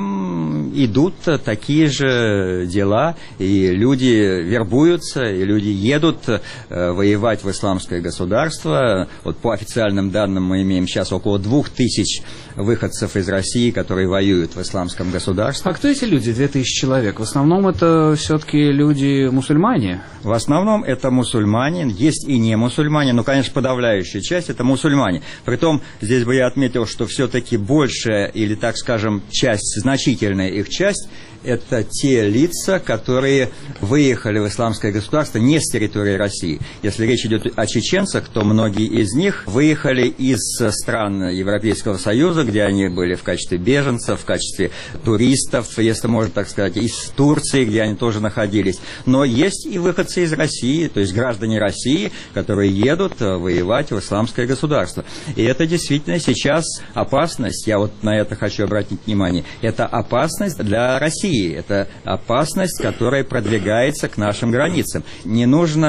там идут такие же дела, и люди вербуются, и люди едут воевать в исламское государство. Вот по официальным данным мы имеем сейчас около двух тысяч выходцев из России, которые воюют в исламском государстве. А кто эти люди, две тысячи человек? В основном это все-таки люди-мусульмане? В основном это мусульмане, есть и не мусульмане, но, конечно, подавляющая часть это мусульмане. Притом, здесь бы я отметил, что все-таки большая, или, так скажем, часть, значительная их часть, это те лица, которые выехали в исламское государство не с территории России. Если речь идет о чеченцах, то многие из них выехали из стран Европейского Союза, где они были в качестве беженцев, в качестве туристов, если можно так сказать, из Турции, где они тоже находились. Но есть и выходцы из России, то есть граждане России, которые едут воевать в исламское государство. И это действительно сейчас опасность, я вот на это хочу обратить внимание, это опасность для России. Это опасность, которая продвигается к нашим границам. Не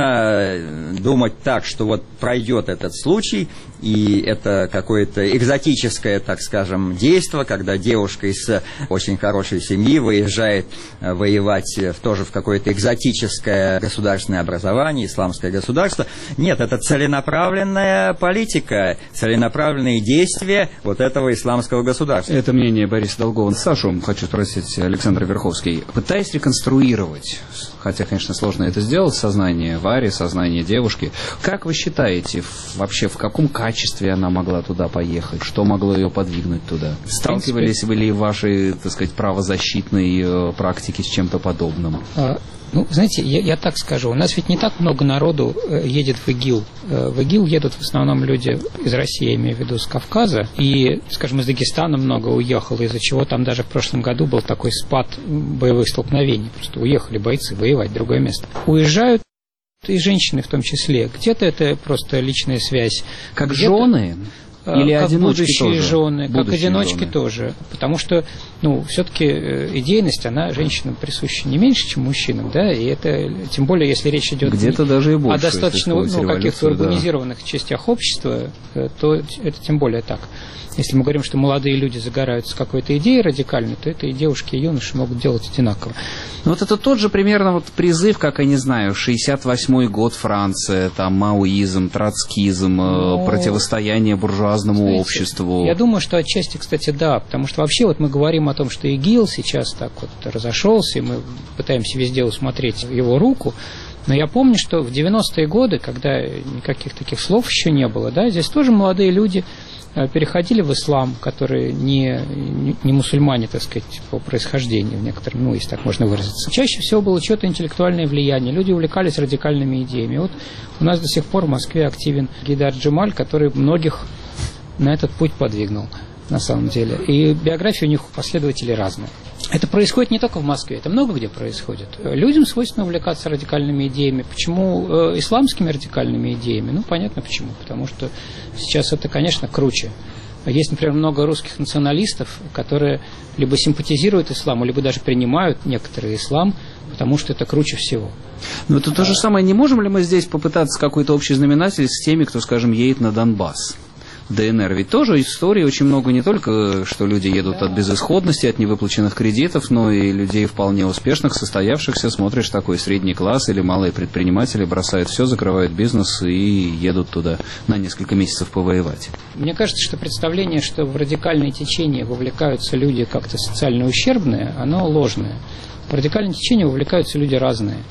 нужно думать так, что вот пройдет этот случай, и это какое-то экзотическое, так скажем, действие, когда девушка из очень хорошей семьи выезжает воевать тоже в какое-то экзотическое государственное образование, исламское государство. Нет, это целенаправленная политика, целенаправленные действия вот этого исламского государства. Это мнение Бориса Долгова. Сашу хочу спросить, Александр Верховский. Пытаясь реконструировать, хотя, конечно, сложно это сделать, сознание Вари, сознание девушки, как вы считаете, вообще в каком качестве она могла туда поехать? Что могло ее подвигнуть туда? Сталкивались вы ли в вашей, так сказать, правозащитной практике с чем-то подобным? А, ну, знаете, я, я так скажу, у нас ведь не так много народу едет в ИГИЛ. В ИГИЛ едут в основном люди из России, я имею в виду, с Кавказа. И, скажем, из Дагестана много уехало, из-за чего там даже в прошлом году был такой спад боевых столкновений. Просто уехали бойцы воевать в другое место. Уезжают и женщины в том числе. Где-то это просто личная связь. Как жены? Или как одиночки будущие тоже? жены, Будущие как одиночки жены. Тоже. Потому что, ну, все-таки идейность, она женщинам присуща не меньше, чем мужчинам, да, и это, тем более, если речь идет где-то даже и больше, о достаточно ну, каких-то урбанизированных да. частях общества, то это тем более так. Если мы говорим, что молодые люди загораются какой-то идеей радикальной, то это и девушки, и юноши могут делать одинаково. Ну, вот это тот же примерно вот призыв, как, я не знаю, шестьдесят восьмой год Франция, там маоизм, троцкизм, ну, противостояние буржуазному знаете, обществу. Я думаю, что отчасти, кстати, да, потому что вообще вот мы говорим о том, что ИГИЛ сейчас так вот разошелся, и мы пытаемся везде усмотреть его руку. Но я помню, что в девяностые годы, когда никаких таких слов еще не было, да, здесь тоже молодые люди переходили в ислам, которые не, не, не мусульмане, так сказать, по происхождению, некоторым, ну, если так можно выразиться. Чаще всего было что-то интеллектуальное влияние, люди увлекались радикальными идеями. Вот у нас до сих пор в Москве активен Гейдар Джемаль, который многих на этот путь подвигнул, на самом деле. И биографии у них последователей разные. Это происходит не только в Москве, это много где происходит. Людям свойственно увлекаться радикальными идеями. Почему э, исламскими радикальными идеями? Ну, понятно почему. Потому что сейчас это, конечно, круче. Есть, например, много русских националистов, которые либо симпатизируют исламу, либо даже принимают некоторый ислам, потому что это круче всего. Но это то же самое. Не можем ли мы здесь попытаться какой-то общий знаменатель с теми, кто, скажем, едет на Донбасс? ДНР. Ведь тоже истории очень много, не только, что люди едут от безысходности, от невыплаченных кредитов, но и людей вполне успешных, состоявшихся. Смотришь, такой средний класс или малые предприниматели бросают все, закрывают бизнес и едут туда на несколько месяцев повоевать. Мне кажется, что представление, что в радикальные течения вовлекаются люди как-то социально ущербные, оно ложное. В радикальные течения вовлекаются люди разные.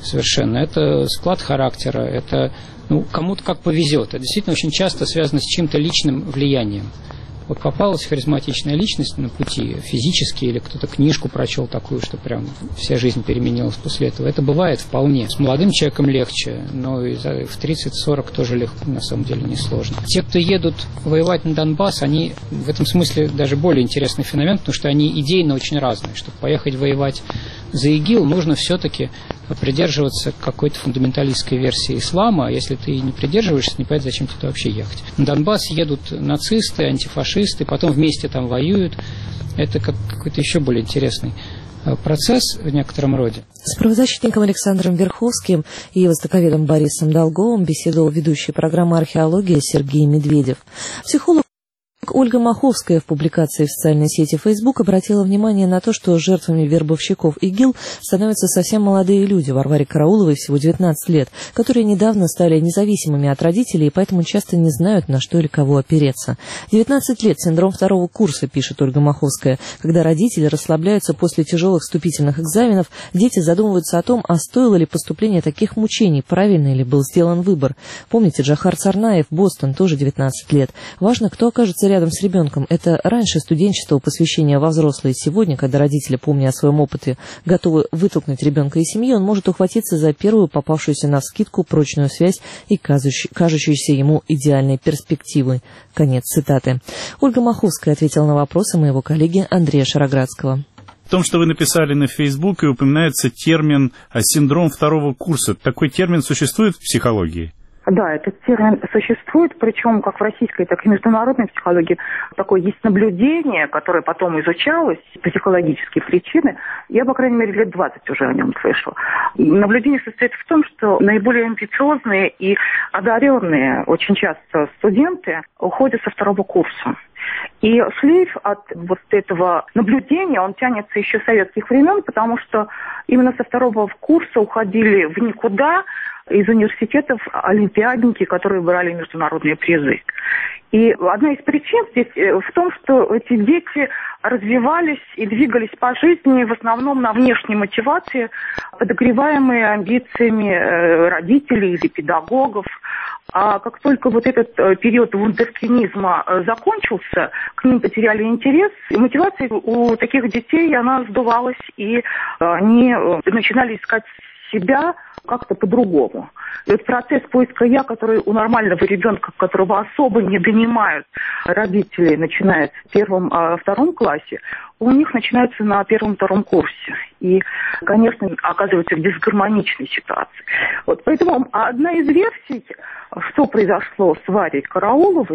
совершенно. Это склад характера, это ну, кому-то как повезет. Это действительно очень часто связано с чьим-то личным влиянием. Вот попалась харизматичная личность на пути, физически, или кто-то книжку прочел такую, что прям вся жизнь переменилась после этого. Это бывает вполне. С молодым человеком легче, но и в тридцать-сорок тоже легко, на самом деле несложно. Те, кто едут воевать на Донбасс, они в этом смысле даже более интересный феномен, потому что они идейно очень разные. Чтобы поехать воевать за ИГИЛ, нужно все-таки придерживаться какой-то фундаменталистской версии ислама, а если ты не придерживаешься, не понятно, зачем тебе вообще ехать. На Донбасс едут нацисты, антифашисты, потом вместе там воюют. Это как какой-то еще более интересный процесс в некотором роде. С правозащитником Александром Верховским и востоковедом Борисом Долговым беседовал ведущий программы «Археология» Сергей Медведев. Психолог Ольга Маховская в публикации в социальной сети Facebook обратила внимание на то, что жертвами вербовщиков ИГИЛ становятся совсем молодые люди. Варваре Карауловой всего девятнадцать лет, которые недавно стали независимыми от родителей и поэтому часто не знают, на что или кого опереться. девятнадцать лет – синдром второго курса, пишет Ольга Маховская. Когда родители расслабляются после тяжелых вступительных экзаменов, дети задумываются о том, а стоило ли поступление таких мучений, правильно ли был сделан выбор. Помните, Джохар Царнаев, Бостон, тоже девятнадцать лет. Важно, кто окажется рядом с ребенком. Это раньше студенчество, посвящение во взрослые. Сегодня, когда родители, помня о своем опыте, готовы вытолкнуть ребенка из семьи, он может ухватиться за первую попавшуюся навскидку прочную связь и кажущуюся ему идеальной перспективой. Конец цитаты. Ольга Маховская ответила на вопросы моего коллеги Андрея Шароградского. В том, что вы написали на Фейсбуке, упоминается термин «синдром второго курса». Такой термин существует в психологии? Да, этот термин существует, причем как в российской, так и в международной психологии. Такое есть наблюдение, которое потом изучалось, психологические причины. Я, по крайней мере, лет двадцать уже о нем слышала. Наблюдение состоит в том, что наиболее амбициозные и одаренные, очень часто студенты, уходят со второго курса. И шлейф от вот этого наблюдения, он тянется еще с советских времен, потому что именно со второго курса уходили в никуда из университетов олимпиадники, которые брали международные призы. И одна из причин здесь в том, что эти дети развивались и двигались по жизни в основном на внешней мотивации, подогреваемые амбициями родителей или педагогов. А как только вот этот период вундеркинизма закончился, к ним потеряли интерес, и мотивация у таких детей, она сдувалась, и они начинали искать себя как-то по-другому. И вот процесс поиска «я», который у нормального ребенка, которого особо не донимают родители, начинается в первом-втором классе, у них начинается на первом-втором курсе. И, конечно, оказывается в дисгармоничной ситуации. Вот поэтому одна из версий, что произошло с Варей Карауловой,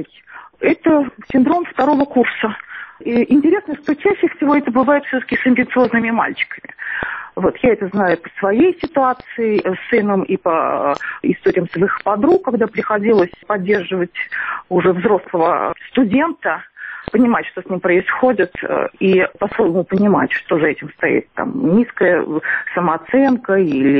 это синдром второго курса. И интересно, что чаще всего это бывает все-таки с амбициозными мальчиками. Вот я это знаю по своей ситуации с сыном и по историям своих подруг, когда приходилось поддерживать уже взрослого студента, понимать, что с ним происходит, и по-своему понимать, что за этим стоит. Там низкая самооценка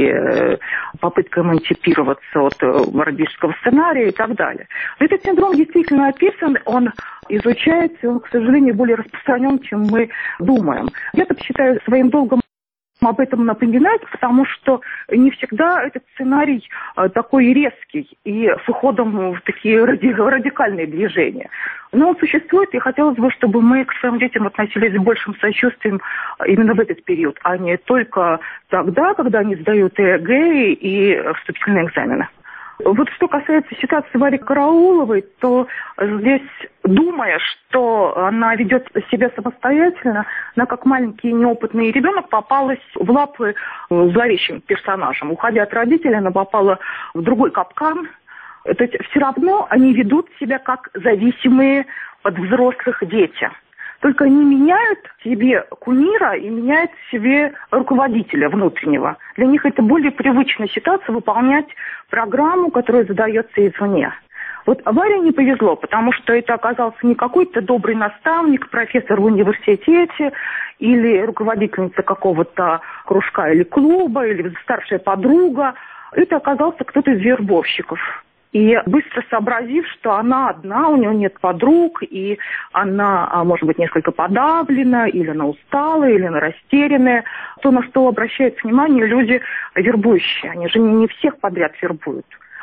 или попытка эмансипироваться от родительского сценария и так далее. Этот синдром действительно описан, он изучается, он, к сожалению, более распространен, чем мы думаем. Я так считаю своим долгом об этом напоминать, потому что не всегда этот сценарий такой резкий и с уходом в такие радикальные движения. Но он существует, и хотелось бы, чтобы мы к своим детям относились с большим сочувствием именно в этот период, а не только тогда, когда они сдают ЕГЭ и вступительные экзамены. Вот что касается ситуации Вари Карауловой, то здесь, думая, что она ведет себя самостоятельно, она как маленький неопытный ребенок попалась в лапы зловещим персонажам. Уходя от родителей, она попала в другой капкан. То есть все равно они ведут себя как зависимые от взрослых дети. Только они меняют себе кумира и меняют себе руководителя внутреннего. Для них это более привычная ситуация выполнять программу, которая задается извне. Вот Варе не повезло, потому что это оказался не какой-то добрый наставник, профессор в университете или руководительница какого-то кружка или клуба, или старшая подруга. Это оказался кто-то из вербовщиков. И быстро сообразив, что она одна, у нее нет подруг, и она, может быть, несколько подавлена, или она усталая, или она растерянная, то, на что обращают внимание люди вербующие. Они же не всех подряд вербуют,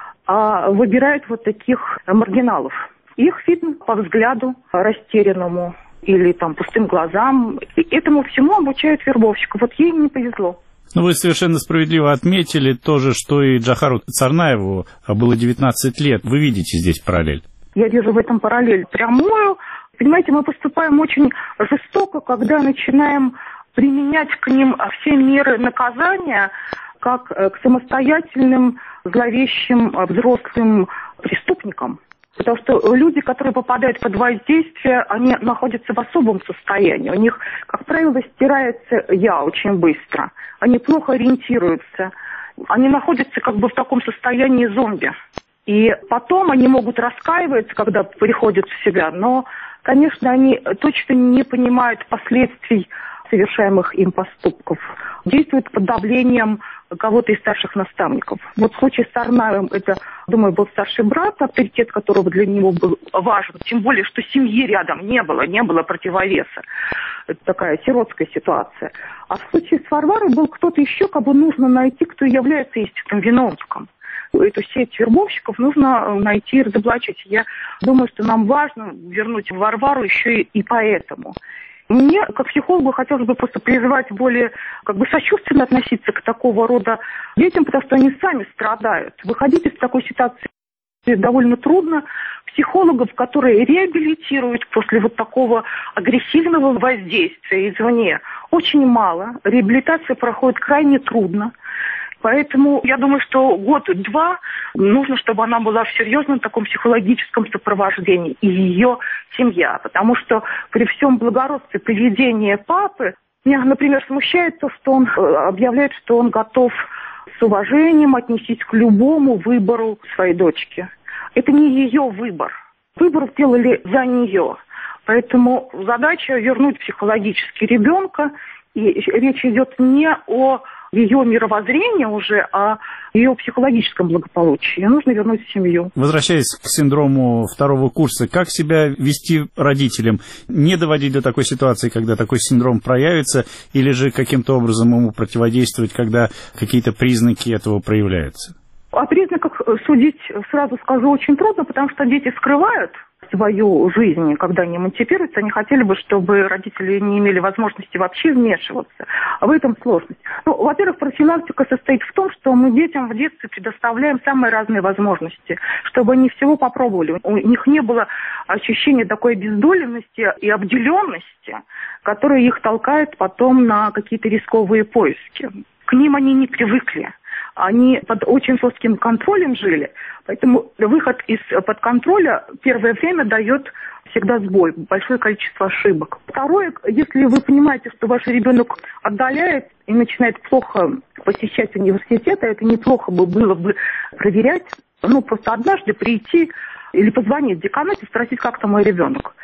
а выбирают вот таких маргиналов. Их видно по взгляду растерянному или там пустым глазам. И этому всему обучают вербовщиков. Вот ей не повезло. Ну, вы совершенно справедливо отметили тоже, что и Джохару Царнаеву было девятнадцать лет. Вы видите здесь параллель? Я вижу в этом параллель прямую. Понимаете, мы поступаем очень жестоко, когда начинаем применять к ним все меры наказания, как к самостоятельным, зловещим, взрослым преступникам. Потому что люди, которые попадают под воздействие, они находятся в особом состоянии. У них, как правило, стирается «я» очень быстро. Они плохо ориентируются. Они находятся как бы в таком состоянии зомби. И потом они могут раскаиваться, когда приходят в себя, но, конечно, они точно не понимают последствий совершаемых им поступков. Действуют под давлением кого-то из старших наставников. Вот в случае с Царнаевым это, думаю, был старший брат, авторитет которого для него был важен. Тем более, что семьи рядом не было, не было противовеса. Это такая сиротская ситуация. А в случае с Варварой был кто-то еще, кого нужно найти, кто является истинным виновником. Эту сеть вербовщиков нужно найти и разоблачить. Я думаю, что нам важно вернуть Варвару еще и, и поэтому. Мне, как психологу, хотелось бы просто призывать более как бы сочувственно относиться к такого рода детям, потому что они сами страдают. Выходить из такой ситуации довольно трудно. Психологов, которые реабилитируют после вот такого агрессивного воздействия извне, очень мало. Реабилитация проходит крайне трудно. Поэтому я думаю, что год-два нужно, чтобы она была в серьезном таком психологическом сопровождении, и ее семья. Потому что при всем благородстве поведения папы, меня, например, смущает то, что он объявляет, что он готов с уважением отнестись к любому выбору своей дочки. Это не ее выбор. Выбор сделали за нее. Поэтому задача вернуть психологически ребенка, и речь идет не о ее мировоззрение уже, а ее психологическом благополучии. Ей нужно вернуть семью. Возвращаясь к синдрому второго курса, как себя вести родителям? Не доводить до такой ситуации, когда такой синдром проявится, или же каким-то образом ему противодействовать, когда какие-то признаки этого проявляются? О признаках судить, сразу скажу, очень трудно, потому что дети скрывают свою жизнь, когда они эмансипируются, они хотели бы, чтобы родители не имели возможности вообще вмешиваться. В этом сложность. Ну, во-первых, профилактика состоит в том, что мы детям в детстве предоставляем самые разные возможности, чтобы они всего попробовали. У них не было ощущения такой обездоленности и обделенности, которые их толкают потом на какие-то рисковые поиски. К ним они не привыкли. Они под очень жестким контролем жили, поэтому выход из-под контроля первое время дает всегда сбой, большое количество ошибок. Второе, если вы понимаете, что ваш ребенок отдаляет и начинает плохо посещать университет, а это неплохо бы было бы проверять, ну просто однажды прийти или позвонить в деканат и спросить, как там мой ребенок,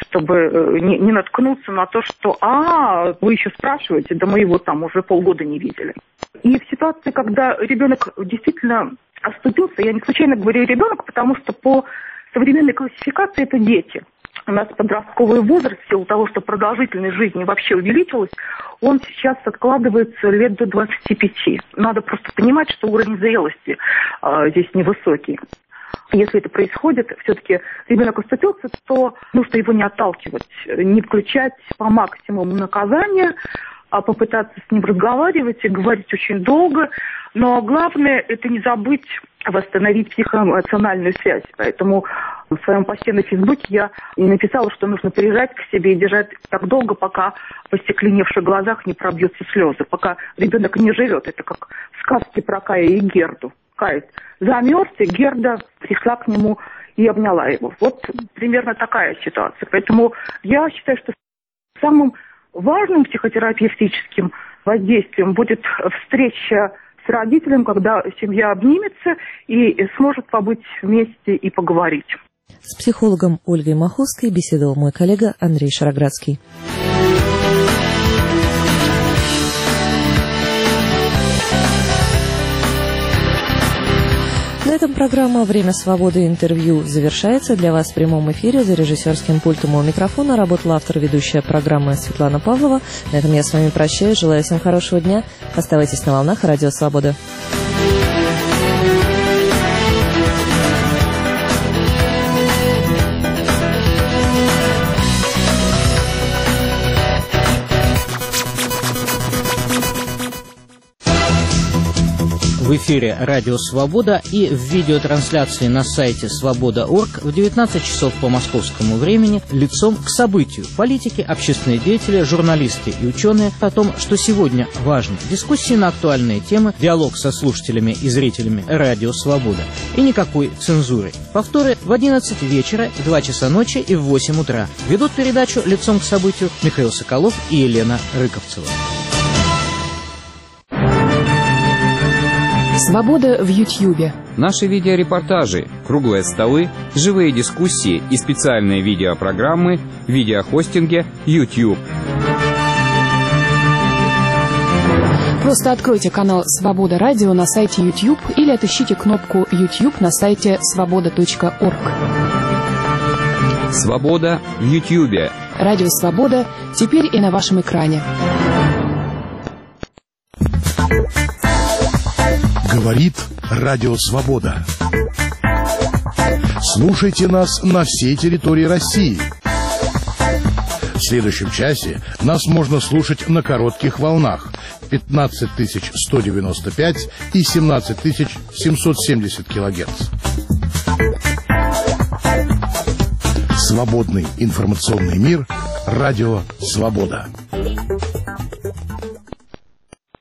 чтобы не, не наткнуться на то, что «а, вы еще спрашиваете, да мы его там уже полгода не видели». И в ситуации, когда ребенок действительно оступился, я не случайно говорю ребенок, потому что по современной классификации это дети. У нас подростковый возраст, в силу того, что продолжительность жизни вообще увеличилась, он сейчас откладывается лет до двадцати пяти. Надо просто понимать, что уровень зрелости э, здесь невысокий. Если это происходит, все-таки ребенок оступился, то нужно его не отталкивать, не включать по максимуму наказания, а попытаться с ним разговаривать и говорить очень долго. Но главное – это не забыть восстановить психоэмоциональную связь. Поэтому в своем посте на Фейсбуке я и написала, что нужно прижать к себе и держать так долго, пока в остекленевших глазах не пробьются слезы, пока ребенок не живет. Это как в сказке про Кая и Герду. Кай замерз, и Герда пришла к нему и обняла его. Вот примерно такая ситуация. Поэтому я считаю, что самым важным психотерапевтическим воздействием будет встреча с родителем, когда семья обнимется и сможет побыть вместе и поговорить. С психологом Ольгой Маховской беседовал мой коллега Андрей Шароградский. На этом программа «Время свободы. Интервью» завершается. Для вас в прямом эфире за режиссерским пультом у микрофона работала автор, ведущая программы Светлана Павлова. На этом я с вами прощаюсь. Желаю всем хорошего дня. Оставайтесь на волнах Радио Свобода. В эфире «Радио Свобода» и в видеотрансляции на сайте свобода точка орг в девятнадцать часов по московскому времени лицом к событию. Политики, общественные деятели, журналисты и ученые о том, что сегодня важно. Дискуссии на актуальные темы, диалог со слушателями и зрителями «Радио Свобода». И никакой цензуры. Повторы в одиннадцать вечера, в два часа ночи и в восемь утра. Ведут передачу лицом к событию Михаил Соколов и Елена Рыковцева. Свобода в Ютьюбе. Наши видеорепортажи, круглые столы, живые дискуссии и специальные видеопрограммы в видеохостинге YouTube. Просто откройте канал «Свобода Радио» на сайте YouTube или отыщите кнопку YouTube на сайте свобода точка орг. Свобода в Ютьюбе. Радио «Свобода» теперь и на вашем экране. Говорит Радио Свобода. Слушайте нас на всей территории России. В следующем часе нас можно слушать на коротких волнах пятнадцать тысяч сто девяносто пять и семнадцать тысяч семьсот семьдесят килогерц. Свободный информационный мир. Радио Свобода.